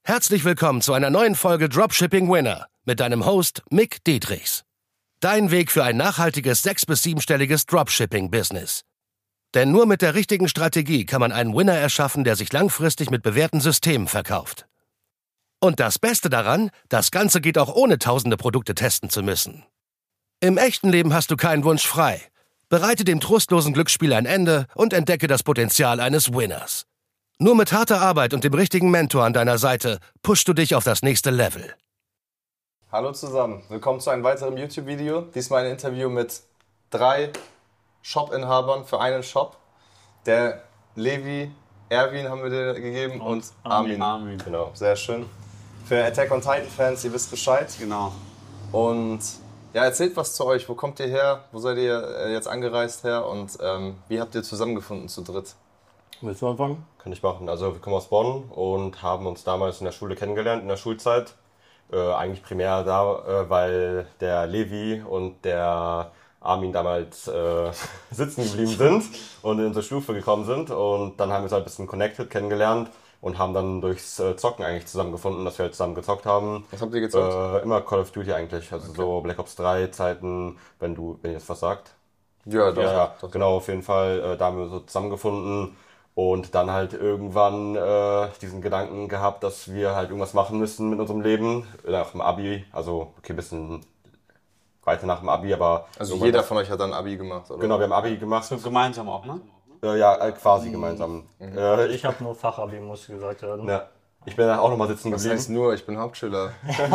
Herzlich willkommen zu einer neuen Folge Dropshipping Winner mit deinem Host Mick Dietrichs. Dein Weg für ein nachhaltiges 6- bis 7-stelliges Dropshipping-Business. Denn nur mit der richtigen Strategie kann man einen Winner erschaffen, der sich langfristig mit bewährten Systemen verkauft. Und das Beste daran, das Ganze geht auch ohne tausende Produkte testen zu müssen. Im echten Leben hast du keinen Wunsch frei. Bereite dem trostlosen Glücksspiel ein Ende und entdecke das Potenzial eines Winners. Nur mit harter Arbeit und dem richtigen Mentor an deiner Seite pushst du dich auf das nächste Level. Hallo zusammen, willkommen zu einem weiteren YouTube-Video. Diesmal ein Interview mit 3 Shop-Inhabern für einen Shop. Der Levi, Erwin haben wir dir gegeben und Armin. Genau, sehr schön. Für Attack on Titan-Fans, ihr wisst Bescheid. Genau. Und ja, erzählt was zu euch. Wo kommt ihr her? Wo seid ihr jetzt angereist her? Und wie habt ihr zusammengefunden zu dritt? Willst du anfangen? Kann ich machen. Also wir kommen aus Bonn und haben uns damals in der Schule kennengelernt, in der Schulzeit. Eigentlich primär da, weil der Levi und der Armin damals sitzen geblieben sind und in unsere Stufe gekommen sind. Und dann haben wir uns halt ein bisschen connected, kennengelernt und haben dann durchs Zocken eigentlich zusammengefunden, dass wir halt zusammen gezockt haben. Was habt ihr gezockt? Immer Call of Duty eigentlich, also okay. So Black Ops 3 Zeiten, wenn ihr jetzt was sagt. Ja, doch. Ja, doch. Genau, auf jeden Fall, da haben wir so zusammengefunden. Und dann halt irgendwann diesen Gedanken gehabt, dass wir halt irgendwas machen müssen mit unserem Leben. Nach dem Abi, also okay, ein bisschen weiter nach dem Abi, aber... Also jeder von euch hat dann Abi gemacht, oder? Genau, wir haben Abi gemacht. So gemeinsam auch, ne? Ja, quasi gemeinsam. Ich habe nur Fachabi, muss gesagt werden. Ja, ich bin dann auch nochmal sitzen geblieben. Das heißt nur, ich bin Hauptschüler.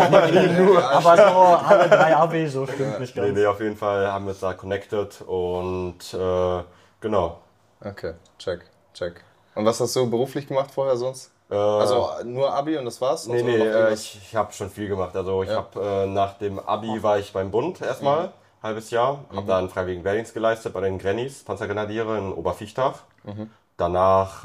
Aber so alle 3 Abi, so stimmt nicht ganz. Nee, auf jeden Fall haben wir uns da connected und genau. Okay, check. Und was hast du beruflich gemacht vorher sonst? Also nur Abi und das war's? Nee, ich habe schon viel gemacht. Also ich habe nach dem Abi war ich beim Bund erstmal, halbes Jahr. Habe da einen freiwilligen Wehrdienst geleistet bei den Grannies, Panzergrenadiere in Oberviechtach. Danach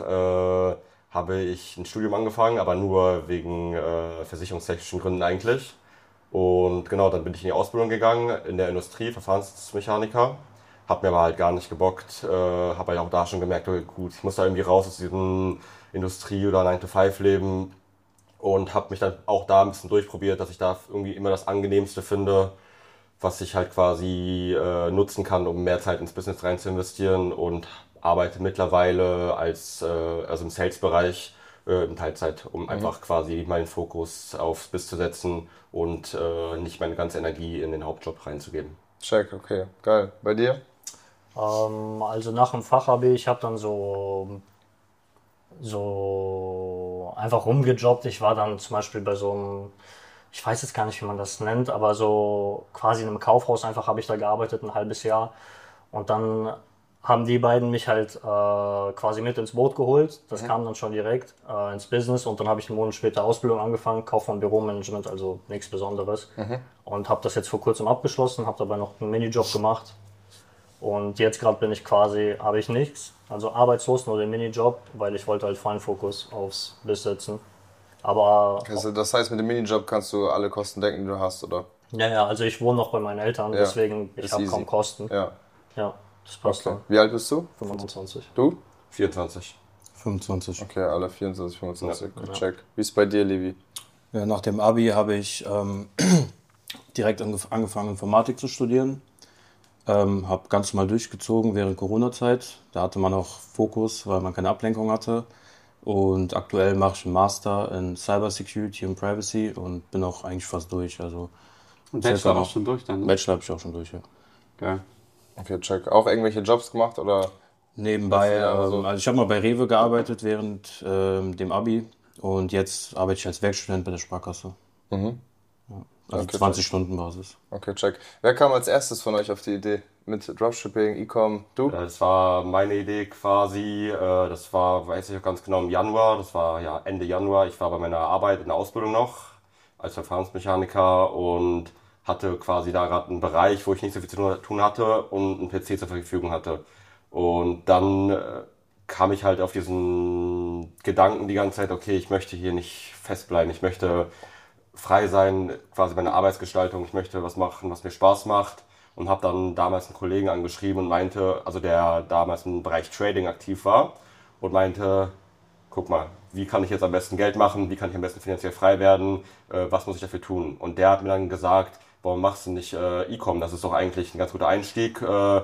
habe ich ein Studium angefangen, aber nur wegen versicherungstechnischen Gründen eigentlich. Und genau, dann bin ich in die Ausbildung gegangen in der Industrie, Verfahrensmechaniker. Hab mir aber halt gar nicht gebockt, habe halt auch da schon gemerkt, okay, gut, ich muss da irgendwie raus aus diesem Industrie- oder 9-to-5-Leben und habe mich dann auch da ein bisschen durchprobiert, dass ich da irgendwie immer das Angenehmste finde, was ich halt quasi nutzen kann, um mehr Zeit ins Business rein zu investieren und arbeite mittlerweile also im Sales-Bereich in Teilzeit, um einfach quasi meinen Fokus aufs Business zu setzen und nicht meine ganze Energie in den Hauptjob reinzugeben. Check, okay, geil. Bei dir? Also nach dem Fachabi, ich habe dann so einfach rumgejobbt. Ich war dann zum Beispiel bei so einem, ich weiß jetzt gar nicht, wie man das nennt, aber so quasi in einem Kaufhaus einfach habe ich da gearbeitet, ein halbes Jahr. Und dann haben die beiden mich halt quasi mit ins Boot geholt. Das kam dann schon direkt ins Business und dann habe ich einen Monat später Ausbildung angefangen, Kaufmann Büromanagement, also nichts Besonderes. Und habe das jetzt vor kurzem abgeschlossen, habe dabei noch einen Minijob gemacht. Und jetzt gerade habe ich nichts, also arbeitslos, nur den Minijob, weil ich wollte halt vollen Fokus aufs Business setzen. Aber also das heißt, mit dem Minijob kannst du alle Kosten decken, die du hast, oder? Ja, also ich wohne noch bei meinen Eltern, deswegen ich habe kaum Kosten. Ja, das passt dann. Wie alt bist du? 25. Du? 24. 25. Okay, alle 24, 25. Ja. Check. Wie ist bei dir, Levi? Ja, nach dem Abi habe ich direkt angefangen, Informatik zu studieren. Habe ganz normal durchgezogen während Corona-Zeit. Da hatte man auch Fokus, weil man keine Ablenkung hatte. Und aktuell mache ich einen Master in Cyber Security und Privacy und bin auch eigentlich fast durch. Also und Bachelor auch schon durch dann? Ne? Bachelor habe ich auch schon durch, ja. Geil. Okay, check. Auch irgendwelche Jobs gemacht oder? Nebenbei, also ich habe mal bei Rewe gearbeitet während dem Abi und jetzt arbeite ich als Werkstudent bei der Sparkasse. Also okay, 20-Stunden-Basis. Okay, check. Wer kam als erstes von euch auf die Idee mit Dropshipping, E-Com? Du? Das war meine Idee quasi, das war, weiß ich auch ganz genau, im Januar, das war ja Ende Januar. Ich war bei meiner Arbeit in der Ausbildung noch als Verfahrensmechaniker und hatte quasi da gerade einen Bereich, wo ich nicht so viel zu tun hatte und einen PC zur Verfügung hatte. Und dann kam ich halt auf diesen Gedanken die ganze Zeit, okay, ich möchte hier nicht festbleiben, ich möchte frei sein, quasi meine Arbeitsgestaltung, ich möchte was machen, was mir Spaß macht und habe dann damals einen Kollegen angeschrieben und meinte, also der damals im Bereich Trading aktiv war und meinte, guck mal, wie kann ich jetzt am besten Geld machen, wie kann ich am besten finanziell frei werden, was muss ich dafür tun? Und der hat mir dann gesagt, warum machst du nicht E-Com? Das ist doch eigentlich ein ganz guter Einstieg,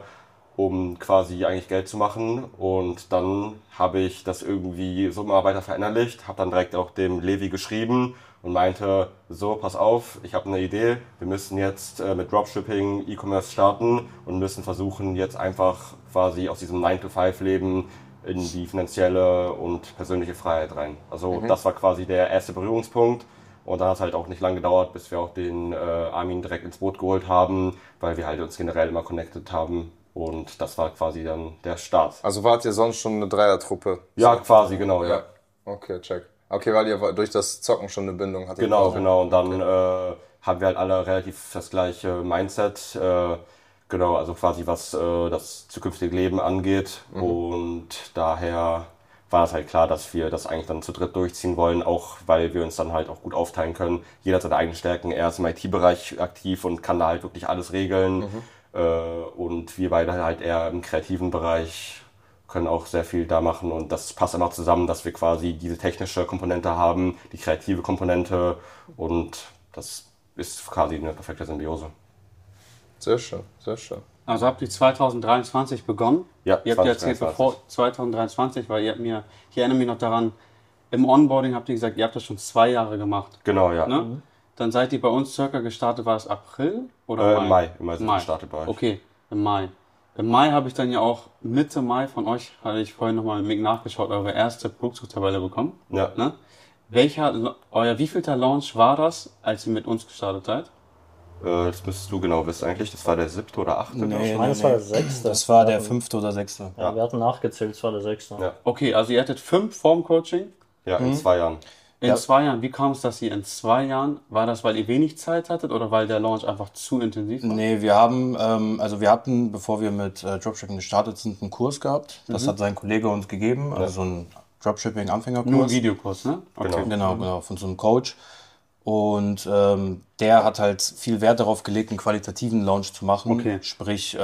um quasi eigentlich Geld zu machen. Und dann habe ich das irgendwie so mal weiter verinnerlicht, habe dann direkt auch dem Levi geschrieben und meinte, so, pass auf, ich habe eine Idee, wir müssen jetzt mit Dropshipping, E-Commerce starten und müssen versuchen, jetzt einfach quasi aus diesem 9-to-5-Leben in die finanzielle und persönliche Freiheit rein. Also das war quasi der erste Berührungspunkt. Und dann hat es halt auch nicht lange gedauert, bis wir auch den Armin direkt ins Boot geholt haben, weil wir halt uns generell immer connected haben. Und das war quasi dann der Start. Also wart ihr sonst schon eine Dreiertruppe? Ja, quasi, genau, ja. Okay, check. Okay, weil ihr durch das Zocken schon eine Bindung hattet. Genau. Und dann haben wir halt alle relativ das gleiche Mindset. Genau, also quasi was das zukünftige Leben angeht. Und daher war es halt klar, dass wir das eigentlich dann zu dritt durchziehen wollen, auch weil wir uns dann halt auch gut aufteilen können. Jeder hat seine eigenen Stärken. Er ist im IT-Bereich aktiv und kann da halt wirklich alles regeln. Und wir beide halt eher im kreativen Bereich können auch sehr viel da machen. Und das passt immer zusammen, dass wir quasi diese technische Komponente haben, die kreative Komponente. Und das ist quasi eine perfekte Symbiose. Sehr schön, sehr schön. Also habt ihr 2023 begonnen? Ja, Ihr habt ja erzählt, bevor 2023, weil ich erinnere mich noch daran, im Onboarding habt ihr gesagt, ihr habt das schon 2 Jahre gemacht. Genau, ja. Ne? Dann seid ihr bei uns circa gestartet, war es April oder Mai? Im Mai sind wir gestartet bei euch. Okay, im Mai. Im Mai habe ich dann ja auch Mitte Mai von euch, hatte ich vorhin nochmal mit Mick nachgeschaut, eure erste Produkttabelle bekommen. Ja. Ne? Euer wievielter Launch war das, als ihr mit uns gestartet seid? Das müsstest du genau wissen eigentlich. Das war der 7. oder 8. Ich meine, es war der 6. Das war der 5. oder 6. Ja, wir hatten nachgezählt, es war der 6. Ja. Okay, also ihr hattet 5 Formcoaching Ja, in 2 Jahren. in 2 Jahren. Wie kam es, dass ihr in 2 Jahren, war das, weil ihr wenig Zeit hattet oder weil der Launch einfach zu intensiv war? Nee, wir haben, wir hatten, bevor wir mit Dropshipping gestartet sind, einen Kurs gehabt. Das hat sein Kollege uns gegeben, also so ein Dropshipping-Anfängerkurs. Nur ein Videokurs, ne? Okay. Genau, von so einem Coach. Und der hat halt viel Wert darauf gelegt, einen qualitativen Launch zu machen. Okay. Sprich,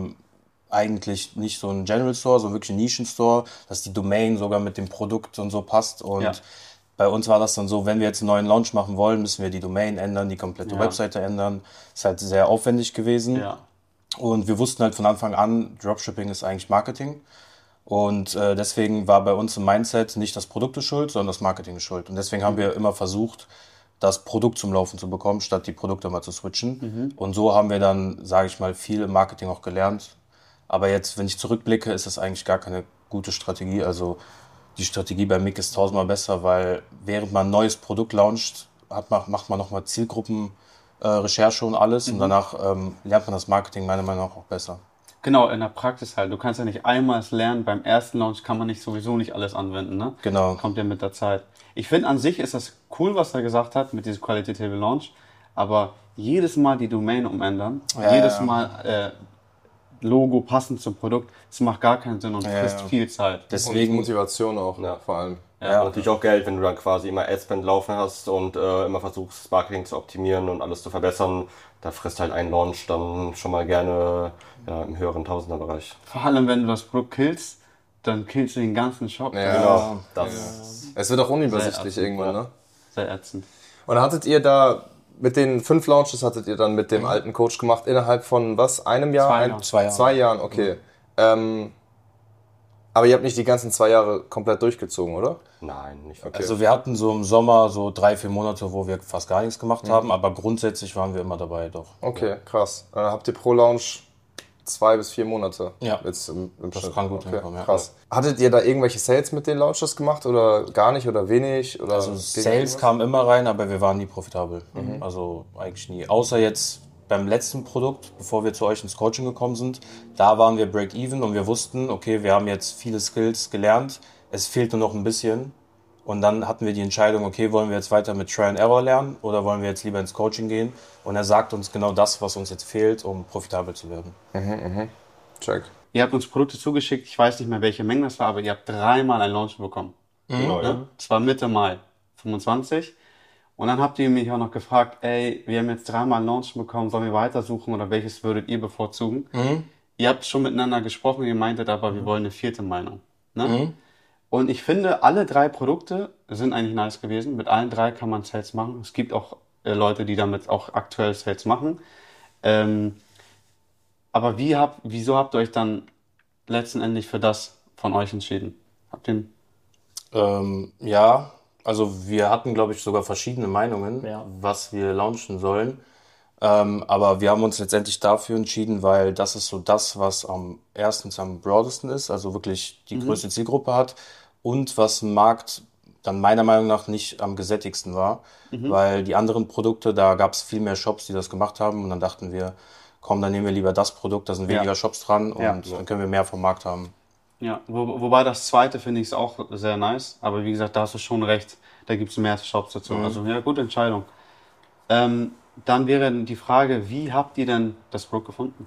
eigentlich nicht so ein General Store, so wirklich ein Nischen-Store, dass die Domain sogar mit dem Produkt und so passt. Und bei uns war das dann so, wenn wir jetzt einen neuen Launch machen wollen, müssen wir die Domain ändern, die komplette Webseite ändern. Ist halt sehr aufwendig gewesen. Ja. Und wir wussten halt von Anfang an, Dropshipping ist eigentlich Marketing. Und deswegen war bei uns im Mindset nicht das Produkt ist schuld, sondern das Marketing ist schuld. Und deswegen haben wir immer versucht, das Produkt zum Laufen zu bekommen, statt die Produkte mal zu switchen. Und so haben wir dann, sage ich mal, viel im Marketing auch gelernt. Aber jetzt, wenn ich zurückblicke, ist das eigentlich gar keine gute Strategie. Also die Strategie bei Mick ist 1000-mal besser, weil während man ein neues Produkt launcht, macht man nochmal Zielgruppenrecherche und alles. Und danach lernt man das Marketing meiner Meinung nach auch besser. Genau, in der Praxis halt. Du kannst ja nicht einmal es lernen, beim ersten Launch kann man sowieso nicht alles anwenden, ne? Genau. Kommt ja mit der Zeit. Ich finde an sich ist das cool, was er gesagt hat mit diesem qualitative Launch, aber jedes Mal die Domain umändern, jedes Mal Logo passend zum Produkt, das macht gar keinen Sinn und frisst viel Zeit. Deswegen Und Motivation auch, vor allem. Ja, und natürlich auch Geld, wenn du dann quasi immer Adspend laufen hast und immer versuchst, Marketing zu optimieren und alles zu verbessern. Da frisst halt ein Launch dann schon mal gerne im höheren Tausenderbereich. Vor allem, wenn du das Produkt killst, dann killst du den ganzen Shop. Ja, genau. Es wird auch unübersichtlich irgendwann, ne? Sehr ätzend. Und hattet ihr da, mit den 5 Launches hattet ihr dann mit dem alten Coach gemacht, innerhalb von was? Einem Jahr? 2 Jahren. 2 Jahre. 2 Jahren, okay. Aber ihr habt nicht die ganzen 2 Jahre komplett durchgezogen, oder? Nein, nicht wirklich. Also wir hatten so im Sommer so 3-4 Monate, wo wir fast gar nichts gemacht haben, aber grundsätzlich waren wir immer dabei, doch. Okay, krass. Dann habt ihr pro Launch 2 bis 4 Monate. Ja. Jetzt im Das Schnitt. kann gut hinkommen, ja. Krass. Hattet ihr da irgendwelche Sales mit den Launches gemacht oder gar nicht oder wenig? Oder Also Sales kamen immer rein, aber wir waren nie profitabel. Also eigentlich nie. Außer jetzt beim letzten Produkt, bevor wir zu euch ins Coaching gekommen sind, da waren wir Break-Even und wir wussten, okay, wir haben jetzt viele Skills gelernt, es fehlt nur noch ein bisschen. Und dann hatten wir die Entscheidung, okay, wollen wir jetzt weiter mit Try and Error lernen oder wollen wir jetzt lieber ins Coaching gehen? Und er sagt uns genau das, was uns jetzt fehlt, um profitabel zu werden. Check. Ihr habt uns Produkte zugeschickt, ich weiß nicht mehr, welche Menge das war, aber ihr habt 3-mal ein Launch bekommen. Genau, ja. Das war Mitte Mai 25. Und dann habt ihr mich auch noch gefragt, ey, wir haben jetzt 3-mal ein Launch bekommen, sollen wir weitersuchen oder welches würdet ihr bevorzugen? Ihr habt schon miteinander gesprochen, ihr meintet aber, wir wollen eine 4. Meinung. Ne? Und ich finde, alle 3 Produkte sind eigentlich nice gewesen. Mit allen 3 kann man Sales machen. Es gibt auch Leute, die damit auch aktuell Sales machen. Aber wieso habt ihr euch dann letztendlich für das von euch entschieden? Habt ihr Ja, also wir hatten, glaube ich, sogar verschiedene Meinungen, Ja. was wir launchen sollen. Aber wir haben uns letztendlich dafür entschieden, weil das ist so das, was erstens am broadesten ist, also wirklich die größte Zielgruppe hat und was im Markt dann meiner Meinung nach nicht am gesättigsten war, weil die anderen Produkte, da gab es viel mehr Shops, die das gemacht haben und dann dachten wir, komm, dann nehmen wir lieber das Produkt, da sind weniger Shops dran und dann können wir mehr vom Markt haben. Ja, wobei das zweite finde ich auch sehr nice, aber wie gesagt, da hast du schon recht, da gibt es mehr Shops dazu. Also ja, gute Entscheidung. Dann wäre die Frage, wie habt ihr denn das Produkt gefunden?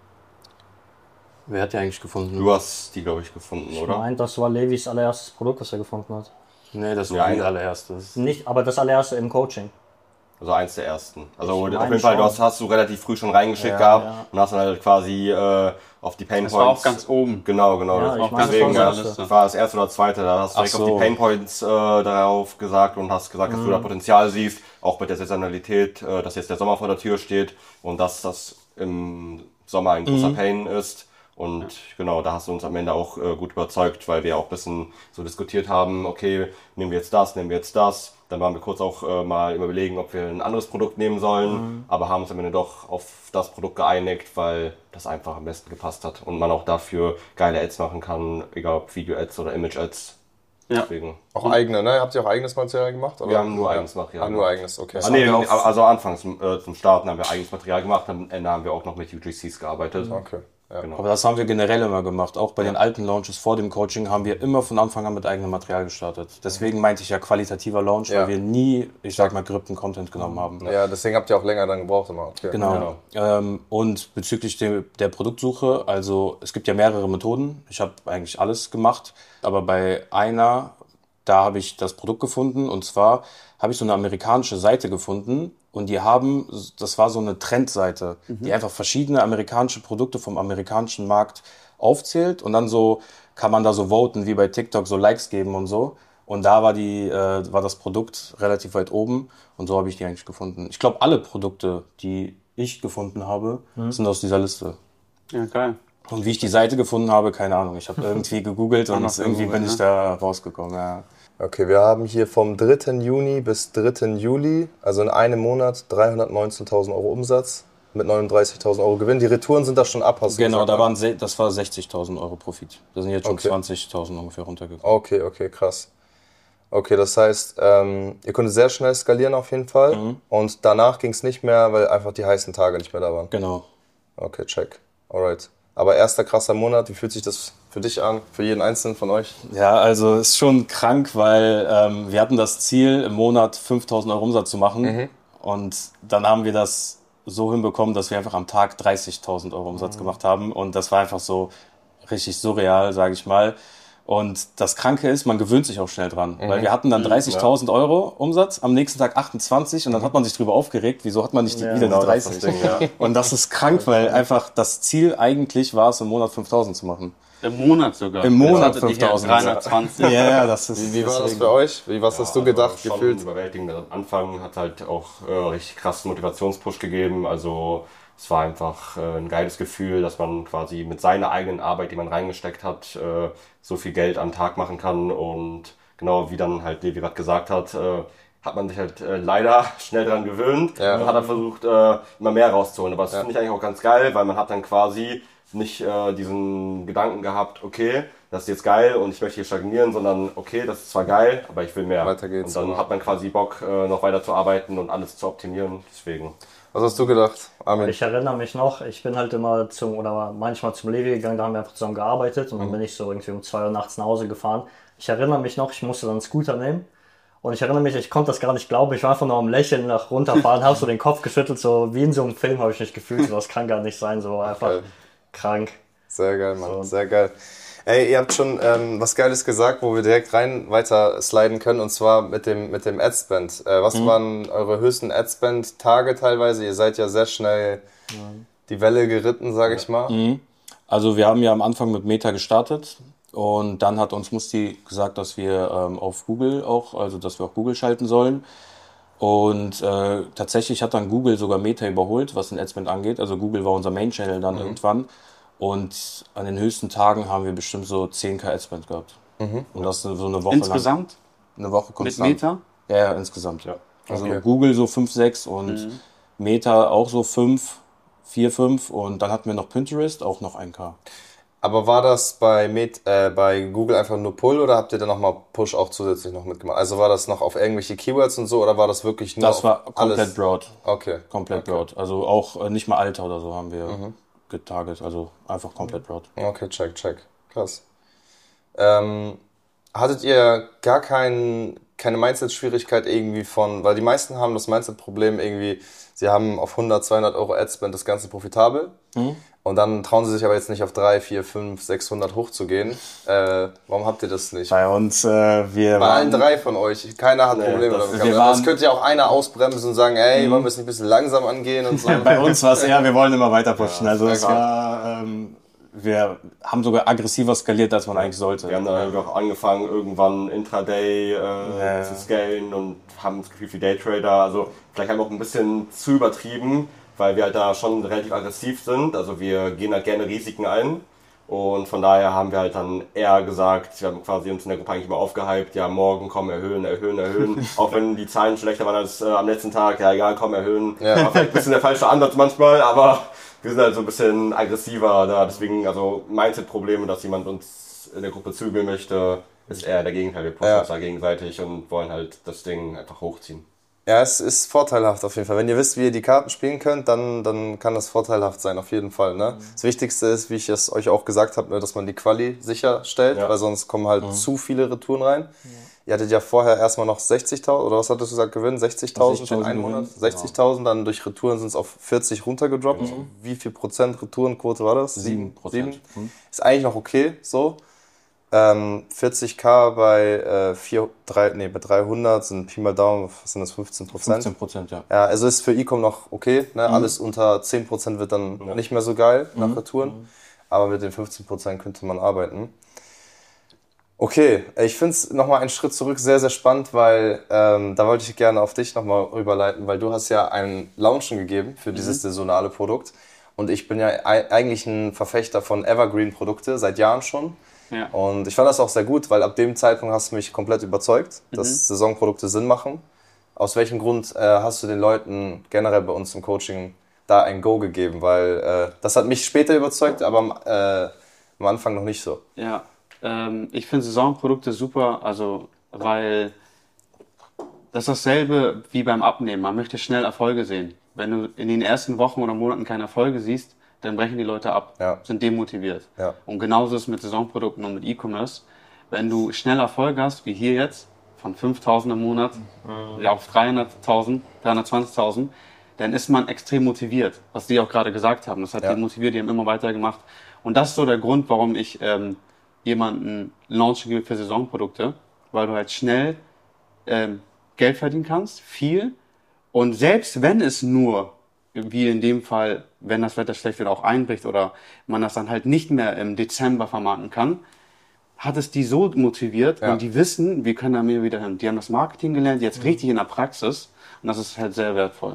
Wer hat die eigentlich gefunden? Du hast die, glaube ich, gefunden, oder? Nein, das war Levis allererstes Produkt, was er gefunden hat. Nee, das Ja, war die ein- allererstes. Nicht, aber das allererste im Coaching. Also eins der ersten. Also Ich auf meine jeden Fall, schon. hast du relativ früh schon reingeschickt Ja, gehabt ja. und hast dann halt quasi auf die Pain Das Points. war auch ganz oben. Genau. Ja, das ich war auch meine, das deswegen, war das das erste. das war das erste oder zweite. Da hast du direkt Ach auf die so. Pain Points darauf gesagt und hast gesagt, dass du da Potenzial siehst, auch mit der Saisonalität, dass jetzt der Sommer vor der Tür steht und dass das im Sommer ein großer Pain ist. Und genau, da hast du uns am Ende auch gut überzeugt, weil wir auch ein bisschen so diskutiert haben, okay, nehmen wir jetzt das. Dann waren wir kurz auch mal im Überlegen, ob wir ein anderes Produkt nehmen sollen, aber haben uns am Ende doch auf das Produkt geeinigt, weil das einfach am besten gepasst hat und man auch dafür geile Ads machen kann, egal ob Video-Ads oder Image-Ads. Ja. Deswegen. Auch eigene, ne? Habt ihr auch eigenes Material gemacht? Oder? Wir haben nur eigenes Material Nur gemacht. eigenes, okay. Also anfangs zum Starten haben wir eigenes Material gemacht, am Ende haben wir auch noch mit UGCs gearbeitet. Okay. Ja. Genau. Aber das haben wir generell immer gemacht. Auch bei den alten Launches vor dem Coaching haben wir immer von Anfang an mit eigenem Material gestartet. Deswegen meinte ich ja qualitativer Launch, Ja. weil wir nie, ich sag mal, gerippten Content genommen haben. Ja, deswegen habt ihr auch länger dann gebraucht immer. Okay. Genau. Und bezüglich der Produktsuche, also es gibt ja mehrere Methoden. Ich habe eigentlich alles gemacht, aber bei einer, da habe ich das Produkt gefunden und zwar habe ich so eine amerikanische Seite gefunden und das war so eine Trendseite, die einfach verschiedene amerikanische Produkte vom amerikanischen Markt aufzählt und dann so kann man da so voten wie bei TikTok, so Likes geben und so. Und da war das Produkt relativ weit oben und so habe ich die eigentlich gefunden. Ich glaube, alle Produkte, die ich gefunden habe, sind aus dieser Liste. Ja, geil. Und wie ich die Seite gefunden habe, keine Ahnung. Ich habe irgendwie gegoogelt und noch irgendwie gegoogelt, bin ich da rausgekommen. Ja. Okay, wir haben hier vom 3. Juni bis 3. Juli, also in einem Monat, 319.000 Euro Umsatz mit 39.000 Euro Gewinn. Die Retouren sind da schon ab, hast du Genau, gesagt, ne? das war 60.000 Euro Profit. Da sind jetzt schon Okay. 20.000 ungefähr runtergekommen. Okay, krass. Okay, das heißt, ihr konntet sehr schnell skalieren auf jeden Fall. Und danach ging es nicht mehr, weil einfach die heißen Tage nicht mehr da waren. Genau. Okay, check. Alright. Aber erster krasser Monat, wie fühlt sich das für dich an, für jeden Einzelnen von euch? Ja, also ist schon krank, weil wir hatten das Ziel, im Monat 5.000 Euro Umsatz zu machen. Und dann haben wir das so hinbekommen, dass wir einfach am Tag 30.000 Euro Umsatz gemacht haben. Und das war einfach so richtig surreal, sage ich mal. Und das Kranke ist, man gewöhnt sich auch schnell dran. Weil wir hatten dann 30.000 Euro Umsatz, am nächsten Tag 28 und dann hat man sich drüber aufgeregt, wieso hat man nicht wieder genau, die das 30? ist das Ding, ja. Und das ist krank, weil einfach das Ziel eigentlich war es, im Monat 5.000 zu machen. Im Monat sogar. Im Monat Jetzt hattet ihr 5.000. 320. Ja, das ist... Wie war das deswegen. für euch? Was hast du gedacht, schon gefühlt? überwältigend. Am Anfang hat halt auch richtig krassen Motivationspush gegeben. Also es war einfach ein geiles Gefühl, dass man quasi mit seiner eigenen Arbeit, die man reingesteckt hat, so viel Geld am Tag machen kann. Und genau wie dann halt Levi gerade gesagt hat, hat man sich halt leider schnell dran gewöhnt und hat dann versucht, immer mehr rauszuholen. Aber das finde ich eigentlich auch ganz geil, weil man hat dann quasi nicht diesen Gedanken gehabt, okay, das ist jetzt geil und ich möchte hier stagnieren, sondern okay, das ist zwar geil, aber ich will mehr. Weiter geht's, und dann genau. hat man quasi Bock, noch weiter zu arbeiten und alles zu optimieren. Deswegen. Was hast du gedacht, Armin? Ich erinnere mich noch, ich bin halt immer manchmal zum Levi gegangen, da haben wir einfach zusammen gearbeitet und dann bin ich so irgendwie um 2 Uhr nachts nach Hause gefahren. Ich erinnere mich noch, ich musste dann einen Scooter nehmen und ich erinnere mich, ich konnte das gar nicht glauben, ich war einfach nur am Lächeln nach runterfahren, habe so den Kopf geschüttelt, so wie in so einem Film habe ich mich gefühlt, so, das kann gar nicht sein, so einfach Geil. krank. Sehr geil, Mann, sehr geil. Ey, ihr habt schon was Geiles gesagt, wo wir direkt weiter sliden können, und zwar mit dem Adspend. Was waren eure höchsten Adspend-Tage teilweise? Ihr seid ja sehr schnell die Welle geritten, sage ich mal. Also wir haben ja am Anfang mit Meta gestartet Und dann hat uns Musti gesagt, dass wir auf Google dass wir auch Google schalten sollen. Und tatsächlich hat dann Google sogar Meta überholt, was den Adspend angeht. Also Google war unser Main-Channel dann irgendwann. Und an den höchsten Tagen haben wir bestimmt so 10.000 Adspend gehabt. Und das ist so eine Woche Insgesamt? lang. Eine Woche konstant. Mit Meta? Ja, insgesamt, ja. Also Okay. Google so 5, 6 und Meta auch so 5, 4, 5. Und dann hatten wir noch Pinterest, auch noch 1.000. Aber war das bei Google einfach nur Pull oder habt ihr dann nochmal Push auch zusätzlich noch mitgemacht? Also war das noch auf irgendwelche Keywords und so oder war das wirklich nur Das war auf komplett alles? broad. Okay. Komplett broad. Also auch nicht mal Alter oder so haben wir getarget. Also einfach komplett broad. Okay, check. Krass. Hattet ihr gar keine Mindset-Schwierigkeit irgendwie weil die meisten haben das Mindset-Problem irgendwie, sie haben auf 100, 200 Euro Adspend das Ganze profitabel und dann trauen sie sich aber jetzt nicht auf 3, 4, 5, 600 hochzugehen. Warum habt ihr das nicht? Bei uns, Bei allen drei von euch, keiner hat Probleme damit. Es könnte ja auch einer ausbremsen und sagen, ey, wollen wir es nicht ein bisschen langsam angehen und so. Bei uns war es eher, wir wollen immer weiter pushen. Also es war, wir haben sogar aggressiver skaliert, als man eigentlich sollte. Wir haben dann auch angefangen, irgendwann Intraday zu scalen und haben das Gefühl für Daytrader. Also vielleicht haben wir auch ein bisschen zu übertrieben, weil wir halt da schon relativ aggressiv sind. Also wir gehen halt gerne Risiken ein. Und von daher haben wir halt dann eher gesagt, wir haben quasi uns in der Gruppe eigentlich immer aufgehypt, ja morgen komm, erhöhen. Auch wenn die Zahlen schlechter waren als am letzten Tag, ja egal, komm, erhöhen. Ja. War vielleicht ein bisschen der falsche Ansatz manchmal, aber wir sind halt so ein bisschen aggressiver da. Deswegen, also Mindset-Probleme, dass jemand uns in der Gruppe zügeln möchte, ist eher der Gegenteil. Wir pushen uns da gegenseitig und wollen halt das Ding einfach hochziehen. Ja, es ist vorteilhaft auf jeden Fall. Wenn ihr wisst, wie ihr die Karten spielen könnt, dann kann das vorteilhaft sein, auf jeden Fall. Ne? Das Wichtigste ist, wie ich es euch auch gesagt habe, dass man die Quali sicherstellt, weil sonst kommen halt zu viele Retouren rein. Ihr hattet ja vorher erstmal noch 60.000, oder was hattest du gesagt, Gewinn? 60.000 in einem Monat? 60.000, dann durch Retouren sind es auf 40 runtergedroppt. Wie viel Prozent Retourenquote war das? 7%. 7? Ist eigentlich noch okay, so. 40.000 bei 300 sind Pi mal Daumen, was sind das, 15%? 15%, ja. Ja, also ist für E-Com noch okay, ne? Alles unter 10% wird dann nicht mehr so geil nach Retouren, aber mit den 15% könnte man arbeiten. Okay, ich finde es nochmal einen Schritt zurück sehr, sehr spannend, weil da wollte ich gerne auf dich nochmal rüberleiten, weil du hast ja einen Launchen gegeben für dieses saisonale Produkt und ich bin ja eigentlich ein Verfechter von Evergreen-Produkte, seit Jahren schon. Ja. Und ich fand das auch sehr gut, weil ab dem Zeitpunkt hast du mich komplett überzeugt, dass Saisonprodukte Sinn machen. Aus welchem Grund hast du den Leuten generell bei uns im Coaching da ein Go gegeben? Weil das hat mich später überzeugt, aber am Anfang noch nicht so. Ja, ich finde Saisonprodukte super, also weil das ist dasselbe wie beim Abnehmen. Man möchte schnell Erfolge sehen. Wenn du in den ersten Wochen oder Monaten keine Erfolge siehst, dann brechen die Leute ab, sind demotiviert. Ja. Und genauso ist es mit Saisonprodukten und mit E-Commerce. Wenn du schnell Erfolg hast, wie hier jetzt, von 5.000 im Monat auf 300.000, 320.000, dann ist man extrem motiviert, was die auch gerade gesagt haben. Das hat die motiviert, die haben immer weitergemacht. Und das ist so der Grund, warum ich jemanden launchen gebe für Saisonprodukte, weil du halt schnell Geld verdienen kannst, viel. Und selbst wenn es nur, wie in dem Fall, wenn das Wetter schlecht wird, auch einbricht oder man das dann halt nicht mehr im Dezember vermarkten kann, hat es die so motiviert und die wissen, wir können da mehr wieder hin. Die haben das Marketing gelernt, jetzt richtig in der Praxis und das ist halt sehr wertvoll.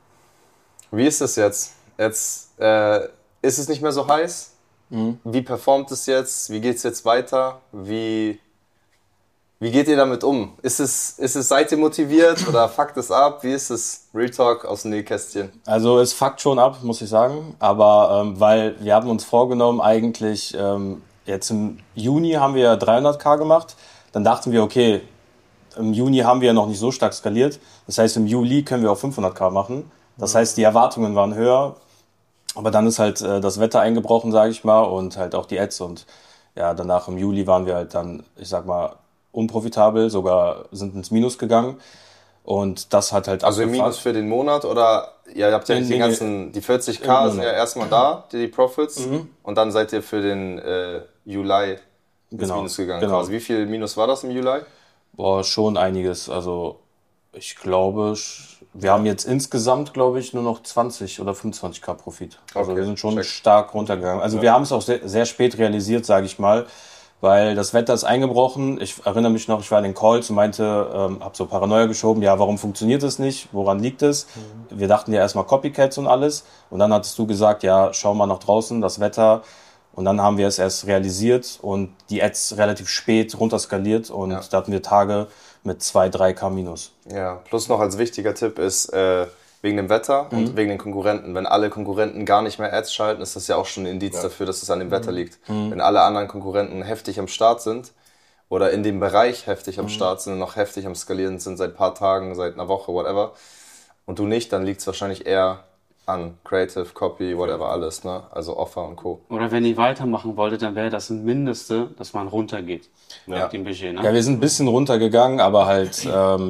Wie ist es jetzt? Jetzt ist es nicht mehr so heiß? Wie performt es jetzt? Wie geht es jetzt weiter? Wie geht ihr damit um? Seid ihr motiviert oder fuckt es ab? Wie ist es? Real Talk aus dem Nähkästchen. Also es fuckt schon ab, muss ich sagen. Aber weil wir haben uns vorgenommen, eigentlich jetzt im Juni haben wir 300.000 gemacht. Dann dachten wir, okay, im Juni haben wir ja noch nicht so stark skaliert. Das heißt, im Juli können wir auch 500.000 machen. Das heißt, die Erwartungen waren höher. Aber dann ist halt das Wetter eingebrochen, sage ich mal, und halt auch die Ads. Und ja, danach im Juli waren wir halt dann, ich sag mal, unprofitabel, sogar sind ins Minus gegangen. Und das hat halt also im Minus für den Monat oder ihr habt ja die 40.000 sind ja erstmal da, die Profits, und dann seid ihr für den Juli ins Minus gegangen. Genau. Also wie viel Minus war das im Juli? Boah, schon einiges. Also ich glaube, wir haben jetzt insgesamt, glaube ich, nur noch 20 oder 25.000 Profit. Also wir sind schon stark runtergegangen. Also wir haben es auch sehr, sehr spät realisiert, sage ich mal. weil das Wetter ist eingebrochen. Ich erinnere mich noch, ich war in den Calls und meinte, habe so Paranoia geschoben, ja, warum funktioniert es nicht? Woran liegt es? Wir dachten ja erstmal Copycats und alles. Und dann hattest du gesagt, ja, schau mal nach draußen, das Wetter. Und dann haben wir es erst realisiert und die Ads relativ spät runterskaliert und da hatten wir Tage mit 2-3K minus. Ja, plus noch als wichtiger Tipp ist, wegen dem Wetter und wegen den Konkurrenten. Wenn alle Konkurrenten gar nicht mehr Ads schalten, ist das ja auch schon ein Indiz dafür, dass es an dem Wetter liegt. Wenn alle anderen Konkurrenten heftig am Start sind oder in dem Bereich heftig am Start sind und noch heftig am Skalieren sind seit ein paar Tagen, seit einer Woche, whatever, und du nicht, dann liegt es wahrscheinlich eher an Creative, Copy, whatever, alles, ne? Also Offer und Co. Oder wenn ihr weitermachen wolltet, dann wäre das ein Mindeste, dass man runtergeht mit dem Budget, ne? Ja, wir sind ein bisschen runtergegangen, aber halt